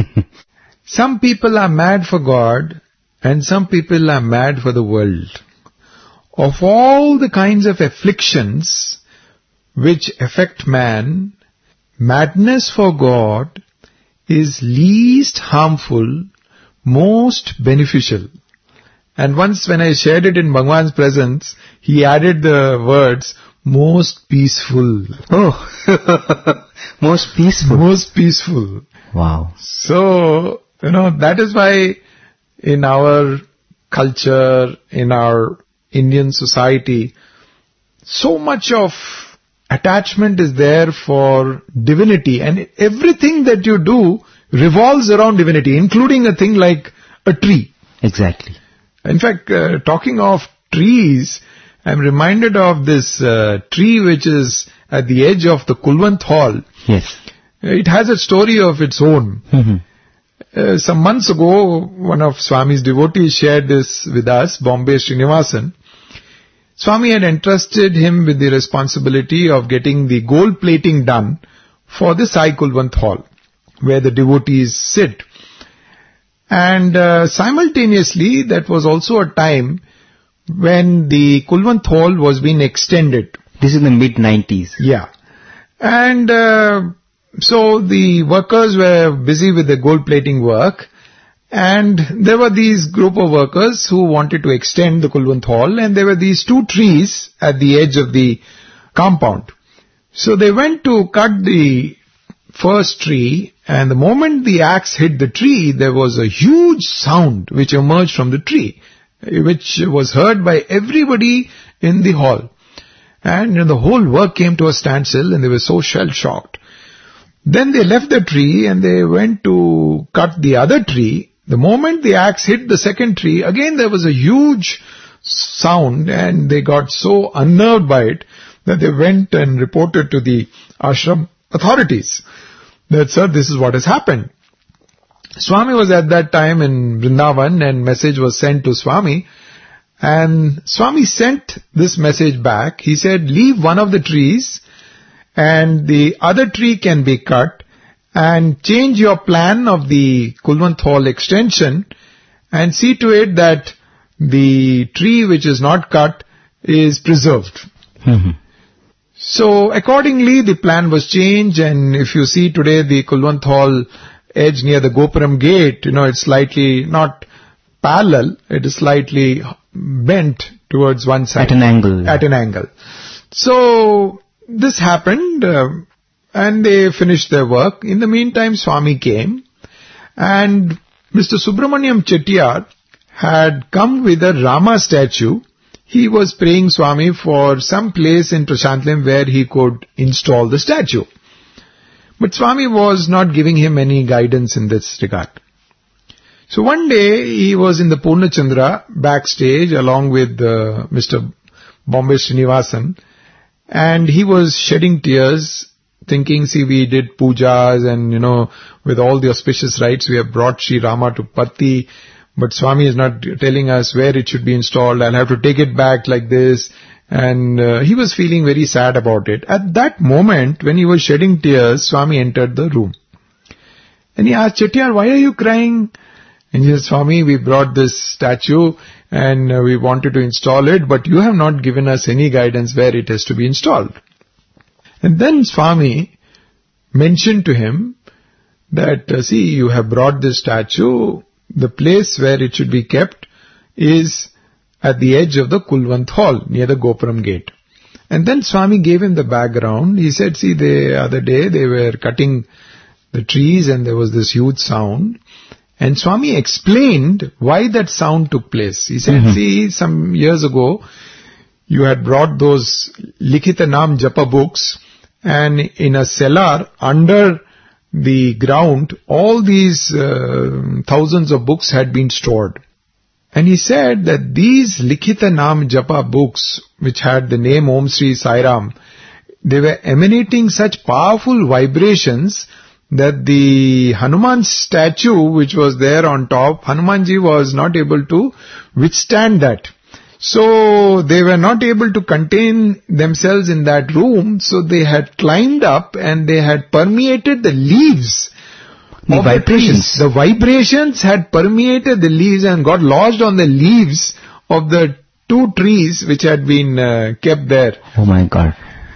B: Some people are mad for God, and some people are mad for the world. Of all the kinds of afflictions which affect man, madness for God is least harmful, most beneficial. And once when I shared it in Bhagwan's presence, he added the words, most peaceful.
D: Oh, most peaceful.
B: Most peaceful.
D: Wow.
B: So, you know, that is why in our culture, in our Indian society, so much of attachment is there for divinity, and everything that you do revolves around divinity, including a thing like a tree.
D: Exactly.
B: In fact, uh, talking of trees, I'm reminded of this uh, tree which is at the edge of the Kulwant Hall.
D: Yes.
B: It has a story of its own.
D: Mhm.
B: Uh, some months ago, one of Swami's devotees shared this with us, Bombay Srinivasan. Swami had entrusted him with the responsibility of getting the gold plating done for the Sai Kulwant Hall, where the devotees sit. And uh, simultaneously, that was also a time when the Kulwant Hall was being extended.
D: This is the mid nineties.
B: Yeah. And uh, so the workers were busy with the gold plating work, and there were these group of workers who wanted to extend the Kulwant Hall, and there were these two trees at the edge of the compound. So they went to cut the first tree, and the moment the axe hit the tree, there was a huge sound which emerged from the tree, which was heard by everybody in the hall. And you know, the whole work came to a standstill, and they were so shell-shocked. Then they left the tree and they went to cut the other tree. The moment the axe hit the second tree, again there was a huge sound, and they got so unnerved by it that they went and reported to the ashram authorities that, sir, this is what has happened. Swami was at that time in Vrindavan, and message was sent to Swami, and Swami sent this message back. He said, leave one of the trees and the other tree can be cut, and change your plan of the Kulwant Hall extension and see to it that the tree which is not cut is preserved.
D: Mhm.
B: So accordingly the plan was changed, and if you see today the Kulwant Hall edge near the Gopuram gate, you know, it's slightly not parallel, it is slightly bent towards one side.
D: At an angle.
B: At an angle. So this happened, uh, and they finished their work. In the meantime, Swami came, and Mister Subramaniam Chettiar had come with a Rama statue. He was praying Swami for some place in Prashantlim where he could install the statue. But Swami was not giving him any guidance in this regard. So one day he was in the Purnachandra backstage along with uh, Mister Bombay Srinivasan, and he was shedding tears, thinking, see, we did pujas and, you know, with all the auspicious rites, we have brought Sri Rama to Patti, but Swami is not telling us where it should be installed. I'll have to take it back like this. And uh, he was feeling very sad about it. At that moment, when he was shedding tears, Swami entered the room. And he asked, Chettiar, why are you crying? And he said, Swami, we brought this statue and uh, we wanted to install it, but you have not given us any guidance where it has to be installed. And then Swami mentioned to him that, uh, see, you have brought this statue, the place where it should be kept is at the edge of the Kulwant Hall, near the Gopuram gate. And then Swami gave him the background. He said, see, the other day they were cutting the trees and there was this huge sound. And Swami explained why that sound took place. He said, mm-hmm. see, some years ago, you had brought those Likhita Naam Japa books, and in a cellar under the ground, all these uh, thousands of books had been stored. And he said that these Likhita Naam Japa books, which had the name Om Sri Sai Ram, they were emanating such powerful vibrations that the Hanuman statue which was there on top, Hanumanji was not able to withstand that. So they were not able to contain themselves in that room, so they had climbed up and they had permeated the leaves.
D: The
B: of
D: vibrations.
B: The, the vibrations had permeated the leaves and got lodged on the leaves of the two trees which had been uh, kept there.
D: Oh my God.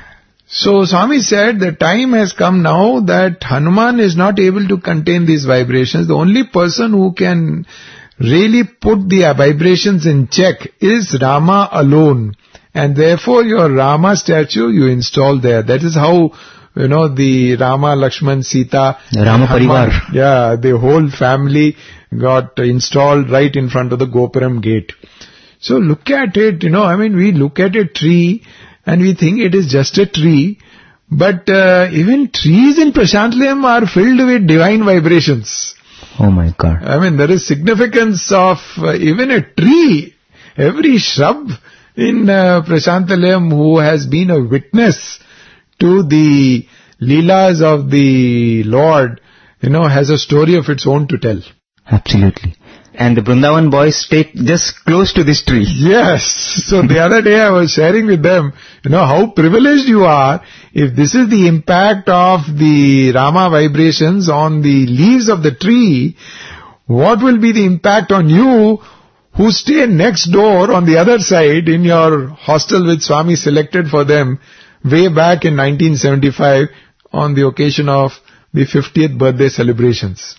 B: So Swami said the time has come now that Hanuman is not able to contain these vibrations. The only person who can really put the vibrations in check is Rama alone. And therefore your Rama statue you install there. That is how, you know, the Rama, Lakshman, Sita,
D: The Rama
B: Hanuman,
D: Parivar.
B: yeah, the whole family got installed right in front of the Gopuram gate. So look at it, you know, I mean, we look at a tree and we think it is just a tree, but uh, even trees in Prashantlayam are filled with divine vibrations.
D: Oh my God.
B: I mean, there is significance of uh, even a tree, every shrub in uh, Prashantlayam who has been a witness to the Leelas of the Lord, you know, has a story of its own to tell.
D: Absolutely. And the Vrindavan boys stayed just close to this tree.
B: Yes. So the other day I was sharing with them, you know, how privileged you are if this is the impact of the Rama vibrations on the leaves of the tree. What will be the impact on you who stay next door on the other side in your hostel which Swami selected for them way back in nineteen seventy-five on the occasion of the fiftieth birthday celebrations.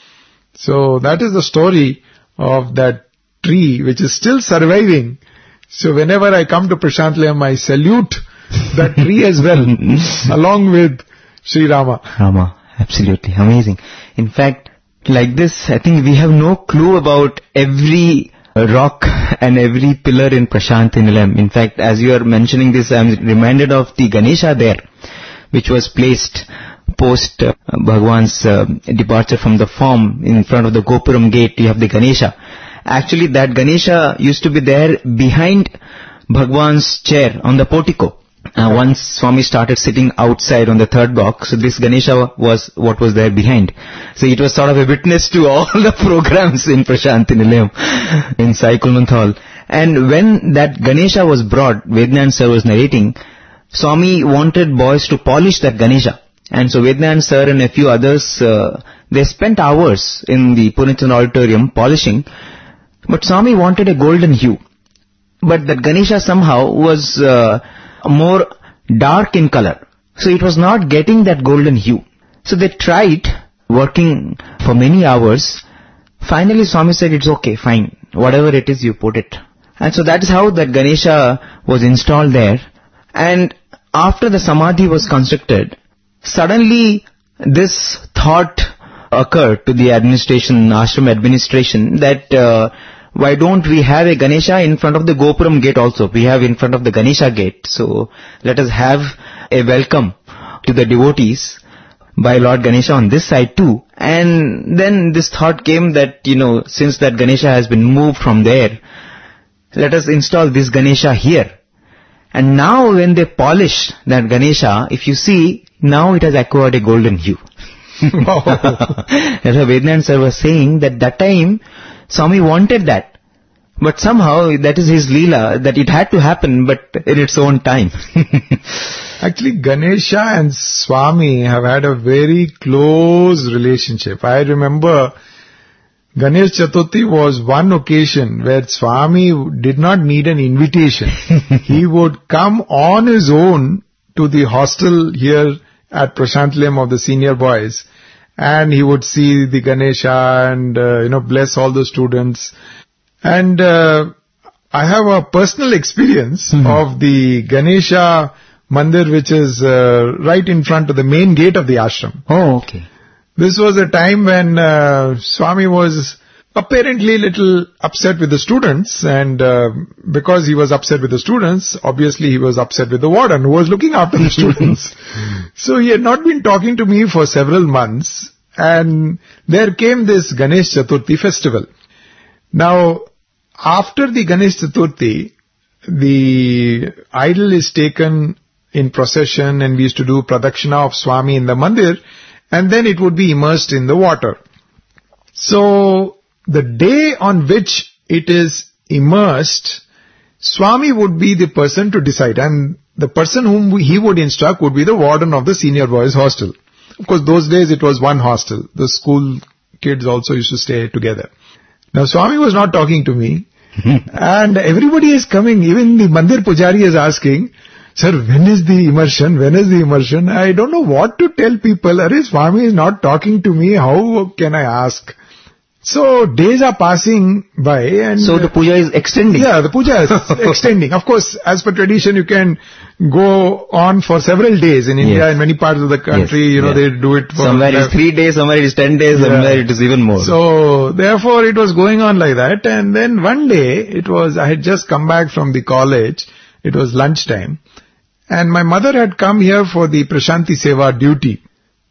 B: So that is the story of that tree which is still surviving. So whenever I come to Prashantlayam, I salute that tree as well, along with Sri Rama.
D: Rama. Absolutely. Amazing. In fact, like this, I think we have no clue about every rock and every pillar in Prashant Nilayam. In fact, as you are mentioning this, I am reminded of the Ganesha there, which was placed post uh, Bhagwan's uh, departure from the form in front of the Gopuram gate. You have the Ganesha. Actually, that Ganesha used to be there behind Bhagwan's chair on the portico. Uh, once Swami started sitting outside on the third box, so this Ganesha was what was there behind. So it was sort of a witness to all the programs in Prashant Nilayam in Sai Kulwant Hall. And when that Ganesha was brought, Vednant sir was narrating, Swami wanted boys to polish that Ganesha. And so Vednant sir and a few others, uh, they spent hours in the Purnichan auditorium polishing, but Swami wanted a golden hue. But that Ganesha somehow was uh, more dark in color. So it was not getting that golden hue. So they tried working for many hours. Finally Swami said, it's okay, fine. Whatever it is, you put it. And so that is how that Ganesha was installed there. And after the Samadhi was constructed, suddenly this thought occurred to the administration, ashram administration, that uh, why don't we have a Ganesha in front of the Gopuram gate also? We have in front of the Ganesha gate. So let us have a welcome to the devotees by Lord Ganesha on this side too. And then this thought came that, you know, since that Ganesha has been moved from there, let us install this Ganesha here. And now when they polished that Ganesha, if you see, now it has acquired a golden hue.
B: Wow.
D: That's what Vednant sir was saying, that that time Swami wanted that. But somehow that is his Leela, that it had to happen, but in its own time.
B: Actually, Ganesha and Swami have had a very close relationship. I remember Ganesh Chaturthi was one occasion where Swami did not need an invitation. He would come on his own to the hostel here at Prashantlayam of the senior boys, and he would see the Ganesha and, uh, you know, bless all the students. And uh, I have a personal experience mm-hmm. of the Ganesha Mandir, which is uh, right in front of the main gate of the ashram.
D: Oh, okay.
B: This was a time when uh, Swami was apparently little upset with the students, and uh, because he was upset with the students, obviously he was upset with the warden who was looking after the students. So he had not been talking to me for several months, and there came this Ganesh Chaturthi festival. Now, after the Ganesh Chaturthi, the idol is taken in procession and we used to do pradakshina of Swami in the mandir, and then it would be immersed in the water. So, the day on which it is immersed, Swami would be the person to decide, and the person whom he would instruct would be the warden of the senior boys hostel. Of course, those days it was one hostel. The school kids also used to stay together. Now, Swami was not talking to me, and everybody is coming. Even the mandir pujari is asking, "Sir, when is the immersion? When is the immersion?" I don't know what to tell people. Arey, Swami is not talking to me. How can I ask? So, days are passing by and...
D: So the puja is extending.
B: Yeah, the puja is extending. Of course, as per tradition, you can go on for several days. In India,
D: Yes.
B: in many parts of the country,
D: Yes,
B: you know,
D: yeah.
B: they do it for...
D: Somewhere it's three days, somewhere it is ten days,
B: Yeah.
D: somewhere it is even more.
B: So, therefore, it was going on like that. And then one day, it was, I had just come back from the college. It was lunchtime. And my mother had come here for the Prashanti Seva duty.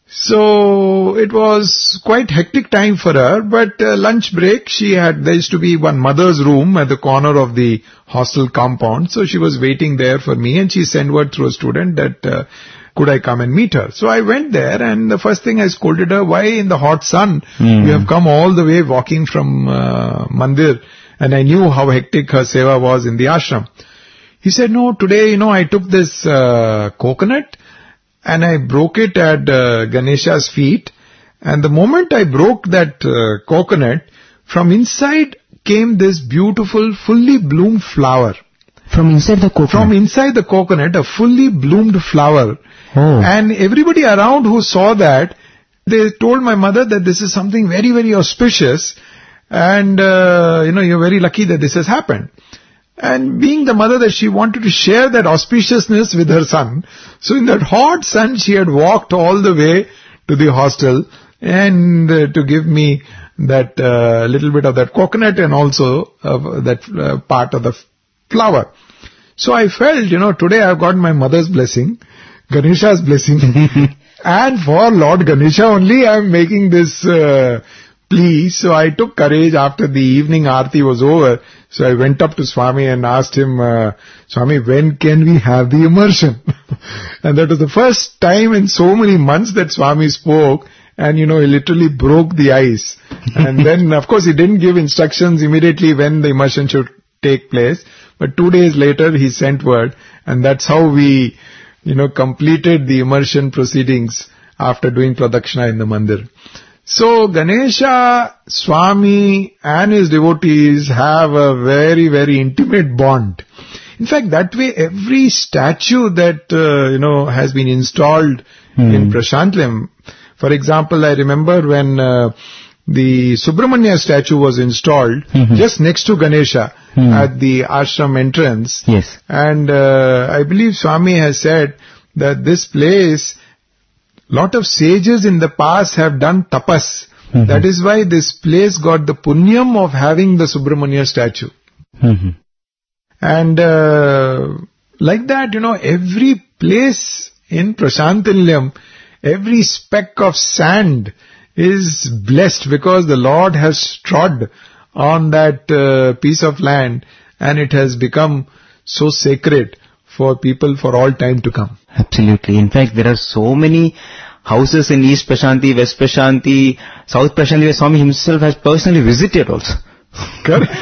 B: So, it was quite hectic time for her, but uh, lunch break, she had, there used to be one mother's room at the corner of the hostel compound, so she was waiting there for me, and she sent word through a student that uh, could I come and meet her. So I went there, and the first thing I scolded her, why in the hot sun,
D: Mm.
B: you have come all the way walking from uh, Mandir, and I knew how hectic her seva was in the ashram. He said, no, today, you know, I took this uh, coconut, and I broke it at uh, Ganesha's feet, and the moment I broke that uh, coconut, from inside came this beautiful, fully bloomed flower.
D: From inside the coconut?
B: From inside the coconut, a fully bloomed flower.
D: Oh.
B: And everybody around who saw that, they told my mother that this is something very, very auspicious, and, uh, you know, you're very lucky that this has happened. And being the mother that she wanted to share that auspiciousness with her son, so in that hot sun she had walked all the way to the hostel and uh, to give me that uh, little bit of that coconut and also uh, that uh, part of the flower. So I felt, you know, today I've got my mother's blessing, Ganesha's blessing, and for Lord Ganesha only I'm making this uh, plea. So I took courage after the evening aarti was over. So I went up to Swami and asked him, uh, Swami, when can we have the immersion? And that was the first time in so many months that Swami spoke, and you know, he literally broke the ice. And then, of course, he didn't give instructions immediately when the immersion should take place, but two days later he sent word, and that's how we, you know, completed the immersion proceedings after doing pradakshina in the mandir. So, Ganesha, Swami and his devotees have a very, very intimate bond. In fact, that way every statue that, uh, you know, has been installed
D: Hmm.
B: in Prashantlim. For example, I remember when uh, the Subramanya statue was installed
D: Mhm.
B: just next to Ganesha
D: Hmm.
B: at the ashram entrance.
D: Yes.
B: And uh, I believe Swami has said that this place, lot of sages in the past have done tapas.
D: Mhm.
B: That is why this place got the punyam of having the Subramanya statue.
D: Hmm.
B: And uh, like that, you know, every place in Prashantilyam, every speck of sand is blessed because the Lord has trod on that uh, piece of land, and it has become so sacred for people for all time to come.
D: Absolutely. In fact, there are so many houses in East Prashanti, West Prashanti, South Prashanti where Swami himself has personally visited also.
B: Correct.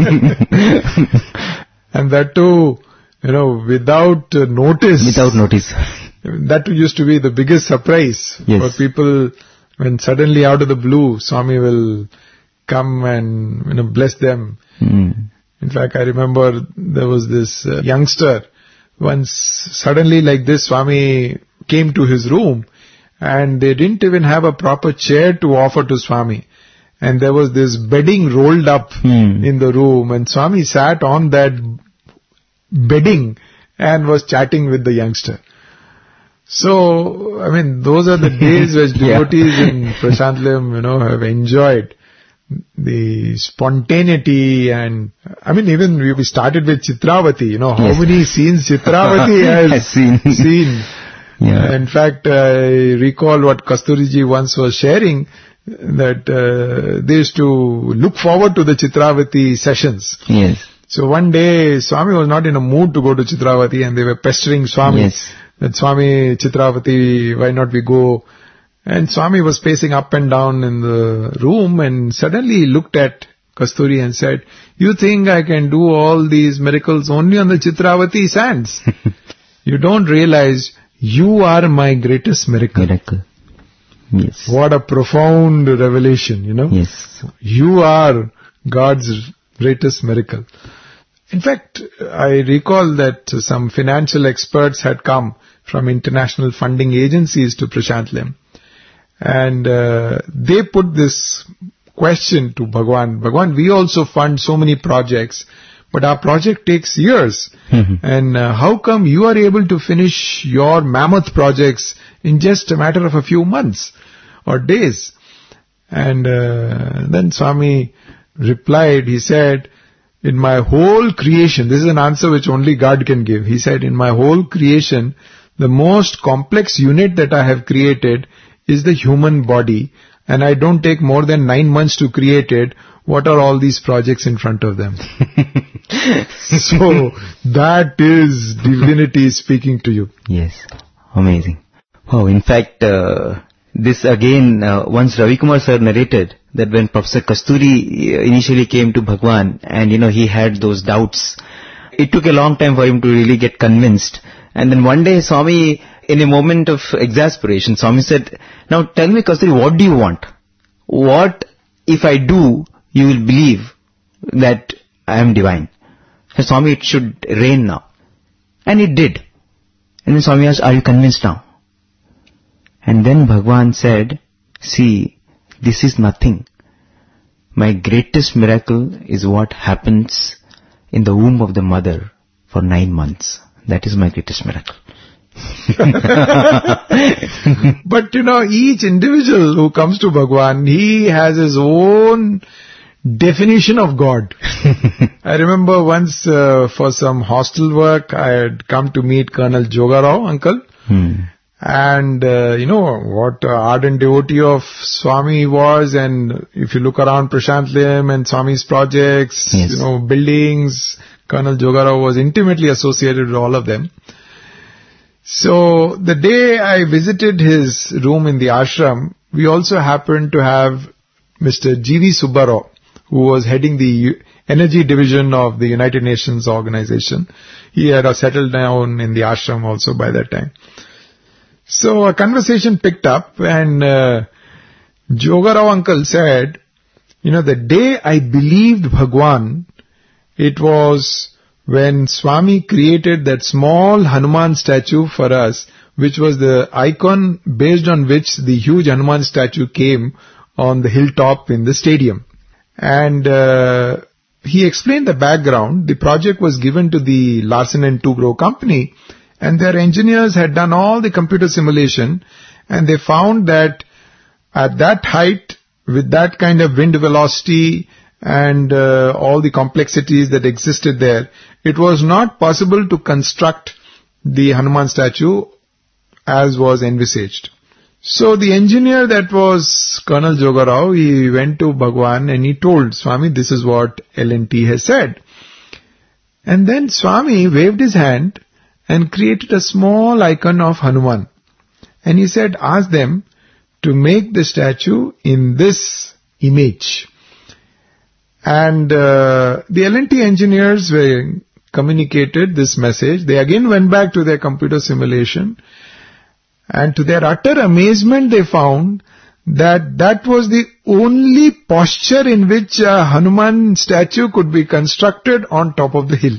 B: And that too, you know, without uh, notice.
D: Without notice.
B: That used to be the biggest surprise
D: Yes.
B: for people when suddenly out of the blue, Swami will come and, you know, bless them.
D: Mm.
B: In fact, I remember there was this uh, youngster, once suddenly like this, Swami came to his room and they didn't even have a proper chair to offer to Swami. And there was this bedding rolled up
D: Hmm.
B: in the room, and Swami sat on that bedding and was chatting with the youngster. So, I mean, those are the days which
D: Yeah.
B: devotees in Prashantlim, you know, have enjoyed. The spontaneity and, I mean, even we we started with Chitravati, you know, how
D: Yes.
B: many scenes Chitravati has,
D: Has seen.
B: seen.
D: Yeah.
B: In fact, I recall what Kasturiji once was sharing, that uh, they used to look forward to the Chitravati sessions.
D: Yes.
B: So one day, Swami was not in a mood to go to Chitravati, and they were pestering Swami.
D: Yes.
B: That Swami, Chitravati, why not we go? And Swami was pacing up and down in the room, and suddenly he looked at Kasturi and said, "You think I can do all these miracles only on the Chitravati sands? You don't realize you are my greatest miracle."
D: Miracle. Yes.
B: What a profound revelation, you know.
D: Yes.
B: You are God's greatest miracle. In fact, I recall that some financial experts had come from international funding agencies to Prashant Lim. And uh, they put this question to Bhagwan. Bhagwan, we also fund so many projects, but our project takes years.
D: Mm-hmm.
B: And uh, how come you are able to finish your mammoth projects in just a matter of a few months or days? And uh, then Swami replied, he said, in my whole creation, this is an answer which only God can give. He said, in my whole creation, the most complex unit that I have created is the human body, and I don't take more than nine months to create it. What are all these projects in front of them? So that is divinity speaking to you.
D: Yes. Amazing. Oh, in fact, uh, this again, uh, once Ravi Kumar sir narrated that when Professor Kasturi initially came to Bhagwan and, you know, he had those doubts, it took a long time for him to really get convinced. And then one day Swami, in a moment of exasperation, Swami said, "Now tell me, Kasturi, what do you want? What if I do, you will believe that I am divine?" So Swami, it should rain now. And it did. And then Swami asked, "Are you convinced now?" And then Bhagwan said, "See, this is nothing. My greatest miracle is what happens in the womb of the mother for nine months. That is my greatest miracle."
B: But you know, each individual who comes to Bhagwan, he has his own definition of God. I remember once uh, for some hostel work, I had come to meet Colonel Jogarao, uncle.
D: Hmm.
B: And, uh, you know, what uh, ardent devotee of Swami he was. And if you look around Prashant Lim and Swami's projects,
D: Yes.
B: you know, buildings, Colonel Jogarao was intimately associated with all of them. So the day I visited his room in the ashram, we also happened to have Mister G V Subbarao, who was heading the U- energy division of the United Nations organization. He had uh, settled down in the ashram also by that time. So a conversation picked up, and uh, Jogarao uncle said, you know, the day I believed Bhagwan, it was when Swami created that small Hanuman statue for us, which was the icon based on which the huge Hanuman statue came on the hilltop in the stadium. And uh, he explained the background. The project was given to the Larsen and Toubro company, and their engineers had done all the computer simulation, and they found that at that height, with that kind of wind velocity and uh, all the complexities that existed there, it was not possible to construct the Hanuman statue as was envisaged. So the engineer, that was Colonel Jogarao, he went to Bhagwan and he told Swami, this is what L and T has said. And then Swami waved his hand and created a small icon of Hanuman. And he said, ask them to make the statue in this image. And uh, the L and T engineers were communicated this message. They again went back to their computer simulation, and to their utter amazement they found that that was the only posture in which a Hanuman statue could be constructed on top of the hill.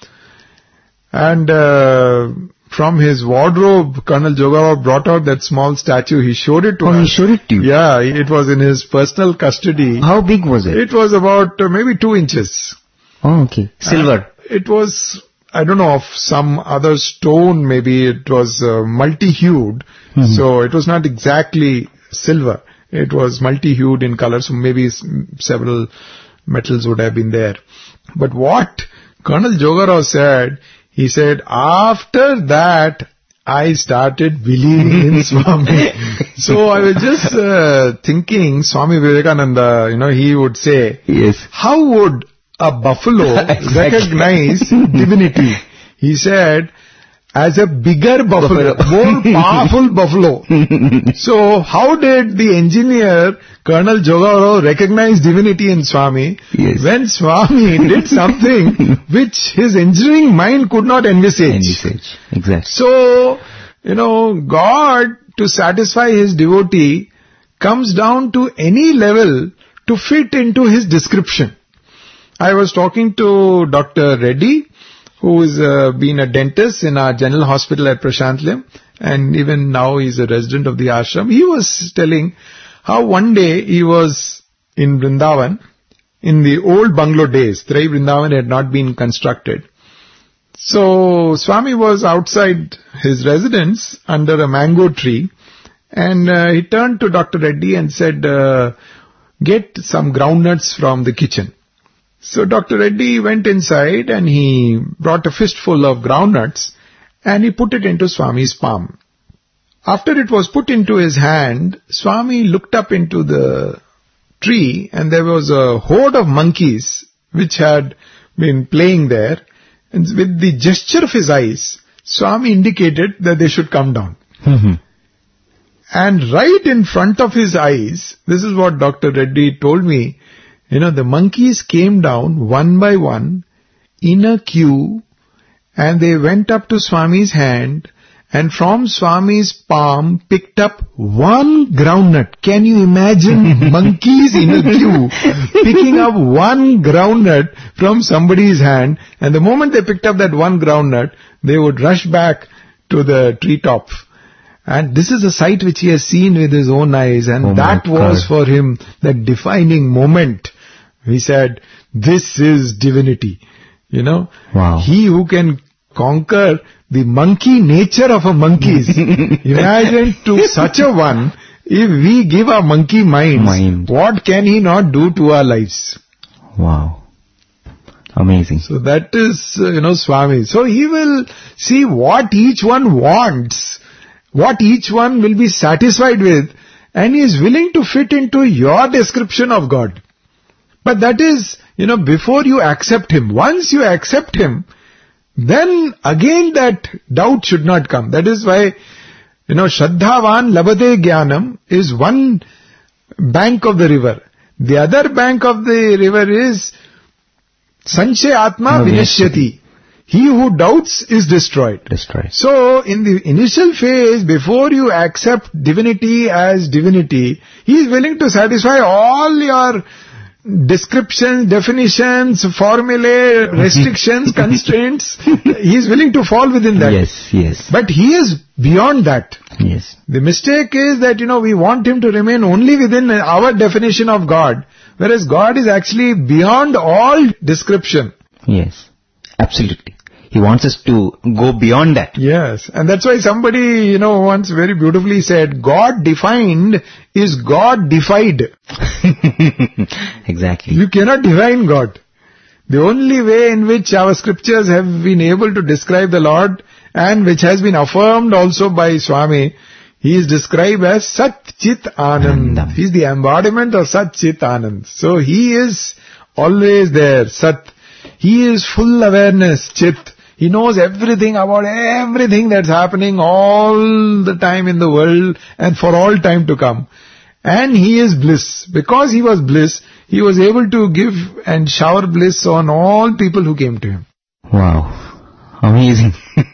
B: And uh, from his wardrobe, Colonel Jogarao brought out that small statue. He showed it to
D: Oh,
B: us.
D: he showed it to you?
B: Yeah, it was in his personal custody.
D: How big was it?
B: It was about uh, maybe two inches.
D: Oh, okay. Silver.
B: Uh, it was, I don't know, of some other stone, maybe it was uh, multi-hued.
D: Mhm.
B: So it was not exactly silver. It was multi-hued in color, so maybe s- several metals would have been there. But what Colonel Jogarao said, he said, after that, I started believing in Swami. So I was just uh, thinking, Swami Vivekananda, you know, he would say,
D: Yes.
B: how would a buffalo
D: Exactly.
B: recognize divinity? He said, as a bigger buffalo, more powerful buffalo. So how did the engineer, Colonel Jogarao, recognize divinity in Swami?
D: Yes.
B: When Swami did something which his engineering mind could not envisage.
D: Envisage. Exactly.
B: So, you know, God, to satisfy his devotee, comes down to any level to fit into his description. I was talking to Doctor Reddy, who has uh, been a dentist in our general hospital at Prashantlayam, and even now he's a resident of the ashram. He was telling how one day he was in Vrindavan, in the old bungalow days. Trai Vrindavan had not been constructed. So Swami was outside his residence under a mango tree, and uh, he turned to Doctor Reddy and said, uh, get some groundnuts from the kitchen. So Doctor Reddy went inside and he brought a fistful of groundnuts and he put it into Swami's palm. After it was put into his hand, Swami looked up into the tree and there was a horde of monkeys which had been playing there, and with the gesture of his eyes, Swami indicated that they should come down.
D: Mm-hmm.
B: And right in front of his eyes, this is what Doctor Reddy told me, you know, the monkeys came down one by one in a queue and they went up to Swami's hand and from Swami's palm picked up one groundnut. Can you imagine monkeys in a queue picking up one groundnut from somebody's hand, and the moment they picked up that one groundnut, they would rush back to the treetop. And this is a sight which he has seen with his own eyes, and
D: Oh my
B: that was
D: God.
B: for him that defining moment. He said, this is divinity. You know,
D: Wow.
B: he who can conquer the monkey nature of a monkeys. Imagine to such a one, if we give our monkey minds,
D: Mind.
B: what can he not do to our lives?
D: Wow. Amazing.
B: So that is, uh, you know, Swami. So he will see what each one wants, what each one will be satisfied with, and he is willing to fit into your description of God. But that is, you know, before you accept him. Once you accept him, then again that doubt should not come. That is why, you know, Shraddhavan Labhate Jnanam is one bank of the river. The other bank of the river is Sanche Atma
D: No,
B: Vinashyati. He who doubts is destroyed.
D: Destroy.
B: So, in the initial phase, before you accept divinity as divinity, he is willing to satisfy all your descriptions, definitions, formulae, restrictions, constraints. He is willing to fall within that.
D: Yes, yes,
B: But he is beyond that.
D: yes.
B: The mistake is that, you know, we want him to remain only within our definition of God, whereas God is actually beyond all description.
D: Yes, absolutely. He wants us to go beyond that.
B: Yes, and that's why somebody, you know, once very beautifully said, God defined is God defied.
D: Exactly.
B: You cannot define God. The only way in which our scriptures have been able to describe the Lord, and which has been affirmed also by Swami, he is described as Sat Chit Anand.
D: Anandam.
B: He is the embodiment of Sat Chit Anand. So he is always there, Sat. He is full awareness, Chit. He knows everything about everything that's happening all the time in the world and for all time to come. And he is bliss. Because he was bliss, he was able to give and shower bliss on all people who came to him.
D: Wow. Amazing.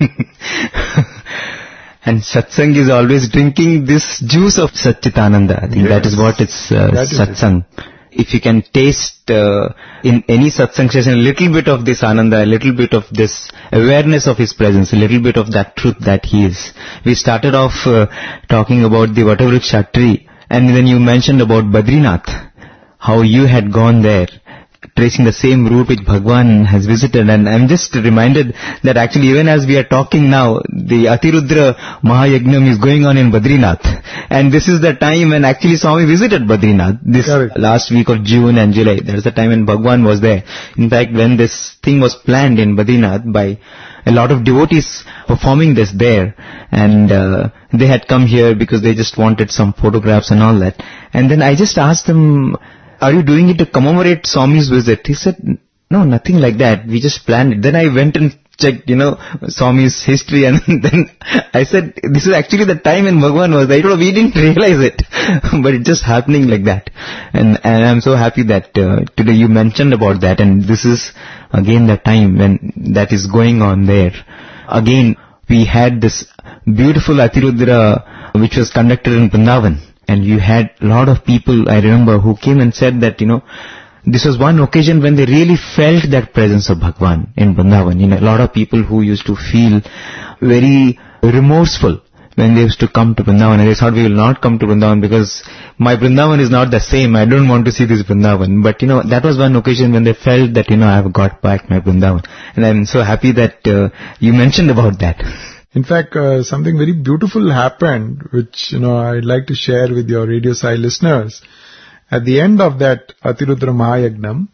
D: And satsang is always drinking this juice of Satchitananda. I think that is
B: Yes.
D: what it's uh,
B: That is it.
D: satsang. If you can taste uh, in any satsang session a little bit of this Ananda, a little bit of this awareness of his presence, a little bit of that truth that he is. We started off uh, talking about the Vatavriksha tree, and then you mentioned about Badrinath, how you had gone there, tracing the same route which Bhagwan has visited. And I'm just reminded that actually even as we are talking now, the Atirudra Mahayagnam is going on in Badrinath. And this is the time when actually Swami visited Badrinath, this
B: Correct.
D: last week of June and July. That's the time when Bhagwan was there. In fact, when this thing was planned in Badrinath by a lot of devotees performing this there, and uh, they had come here because they just wanted some photographs and all that. And then I just asked them, are you doing it to commemorate Swami's visit? He said, no, nothing like that. We just planned it. Then I went and checked, you know, Swami's history, and then I said, this is actually the time when Bhagwan was there. We didn't realize it, but it's just happening like that. And, and I'm so happy that uh, today you mentioned about that, and this is again the time when that is going on there. Again, we had this beautiful Atirudra which was conducted in Vrindavan, and you had a lot of people, I remember, who came and said that, you know, this was one occasion when they really felt that presence of Bhagwan in Vrindavan. You know, a lot of people who used to feel very remorseful when they used to come to Vrindavan, and they thought, we will not come to Vrindavan because my Vrindavan is not the same. I don't want to see this Vrindavan. But, you know, that was one occasion when they felt that, you know, I have got back my Vrindavan. And I'm so happy that uh, you mentioned about that.
B: In fact, uh, something very beautiful happened, which, you know, I'd like to share with your Radio Sai listeners. At the end of that Atirudra Mahayagnam,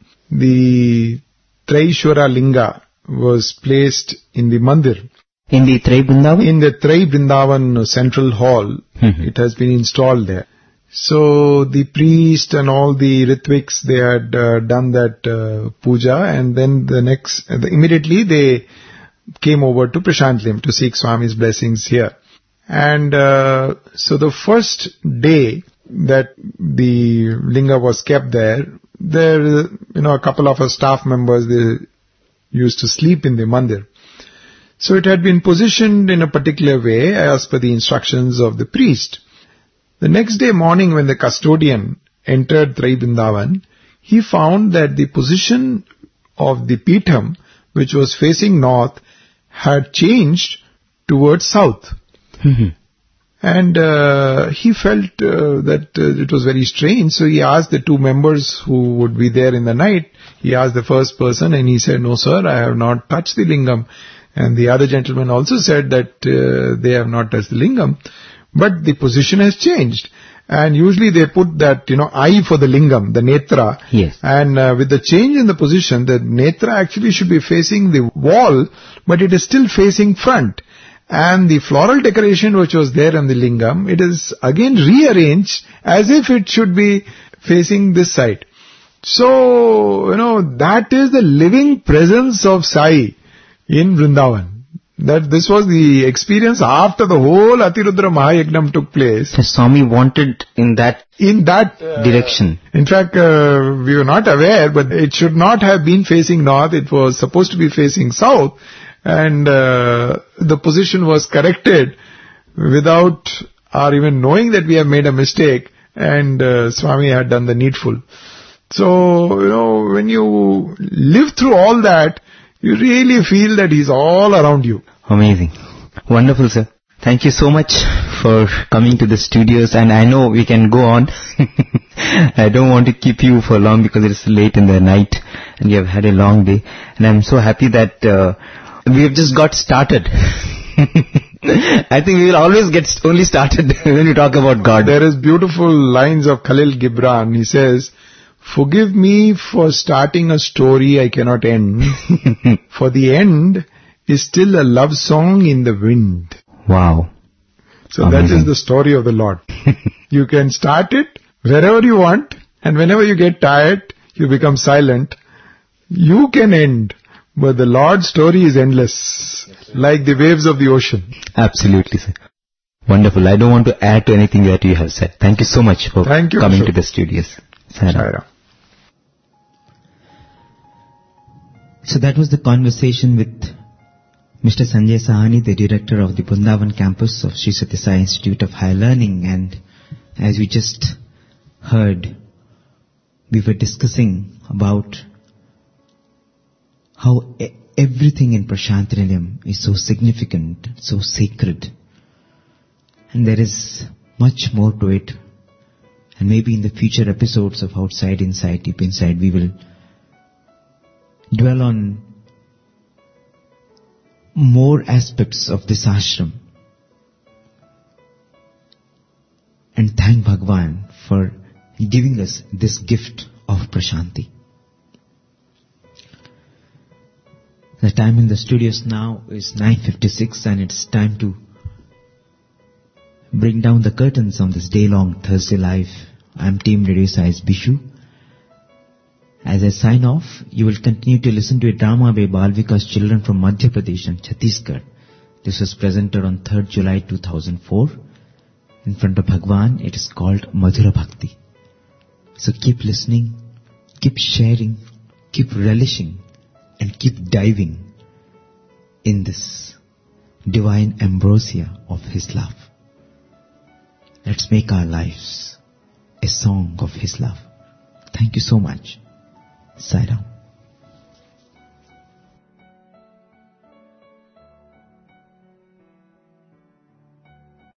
B: the Traishwara Linga was placed in the mandir.
D: In the Trei Vrindavan?
B: In the Trei Vrindavan Central Hall. Mm-hmm. It has been installed there. So the priest and all the Ritviks, they had uh, done that uh, puja, and then the next, uh, the, immediately they came over to Prashantlim to seek Swami's blessings here. And uh, so the first day that the linga was kept there, there, you know, a couple of our staff members, they used to sleep in the mandir. So it had been positioned in a particular way as per the instructions of the priest. The next day morning when the custodian entered Trei Vrindavan, he found that the position of the Pitham, which was facing north, had changed towards south. Mm-hmm. And uh, he felt uh, that uh, it was very strange. So he asked the two members who would be there in the night. He asked the first person, and he said, no sir, I have not touched the lingam. And the other gentleman also said that uh, they have not touched the lingam. But the position has changed. And usually they put that, you know, eye for the lingam, the netra.
D: Yes.
B: And uh, with the change in the position, the netra actually should be facing the wall, but it is still facing front. And the floral decoration which was there on the lingam, it is again rearranged as if it should be facing this side. So, you know, that is the living presence of Sai in Vrindavan. That this was the experience after the whole Atirudra Mahayagnam took place.
D: The Swami wanted in that
B: in that uh,
D: direction.
B: In fact, uh, we were not aware, but it should not have been facing north. It was supposed to be facing south. And uh, the position was corrected without our even knowing that we have made a mistake, and uh, Swami had done the needful. So, you know, when you live through all that, you really feel that He's all around you.
D: Amazing. Wonderful, sir. Thank you so much for coming to the studios, and I know we can go on. I don't want to keep you for long because it's late in the night and you have had a long day. And I'm so happy that uh, we have just got started. I think we will always get only started when we talk about God.
B: There is beautiful lines of Khalil Gibran. He says, forgive me for starting a story I cannot end, for the end is still a love song in the wind.
D: Wow.
B: So
D: Amazing.
B: That is the story of the Lord. You can start it wherever you want, and whenever you get tired, you become silent. You can end, but the Lord's story is endless, like the waves of the ocean.
D: Absolutely, sir. Wonderful. I don't want to add to anything that you have said. Thank you so much for
B: Thank you,
D: coming
B: sir.
D: to the studios.
B: Saira.
A: So that was the conversation with Mister Sanjay Sahani, the director of the Vrindavan campus of Sri Sathya Sai Institute of Higher Learning. And as we just heard, we were discussing about how e- everything in Prashant Nilayam is so significant, so sacred. And there is much more to it. And maybe in the future episodes of Outside, Inside, Deep Inside, we will dwell on more aspects of this ashram. And thank Bhagwan for giving us this gift of Prashanti. The time in the studios now is nine fifty-six, and it's time to bring down the curtains on this day-long Thursday Live. I'm Team Radio Sai's Bishu. As I sign off, you will continue to listen to a drama by Balvika's children from Madhya Pradesh and Chhattisgarh. This was presented on third July two thousand four. In front of Bhagwan, it is called Madhura Bhakti. So keep listening, keep sharing, keep relishing, and keep diving in this divine ambrosia of His love. Let's make our lives a song of His love. Thank you so much. Sai Ram.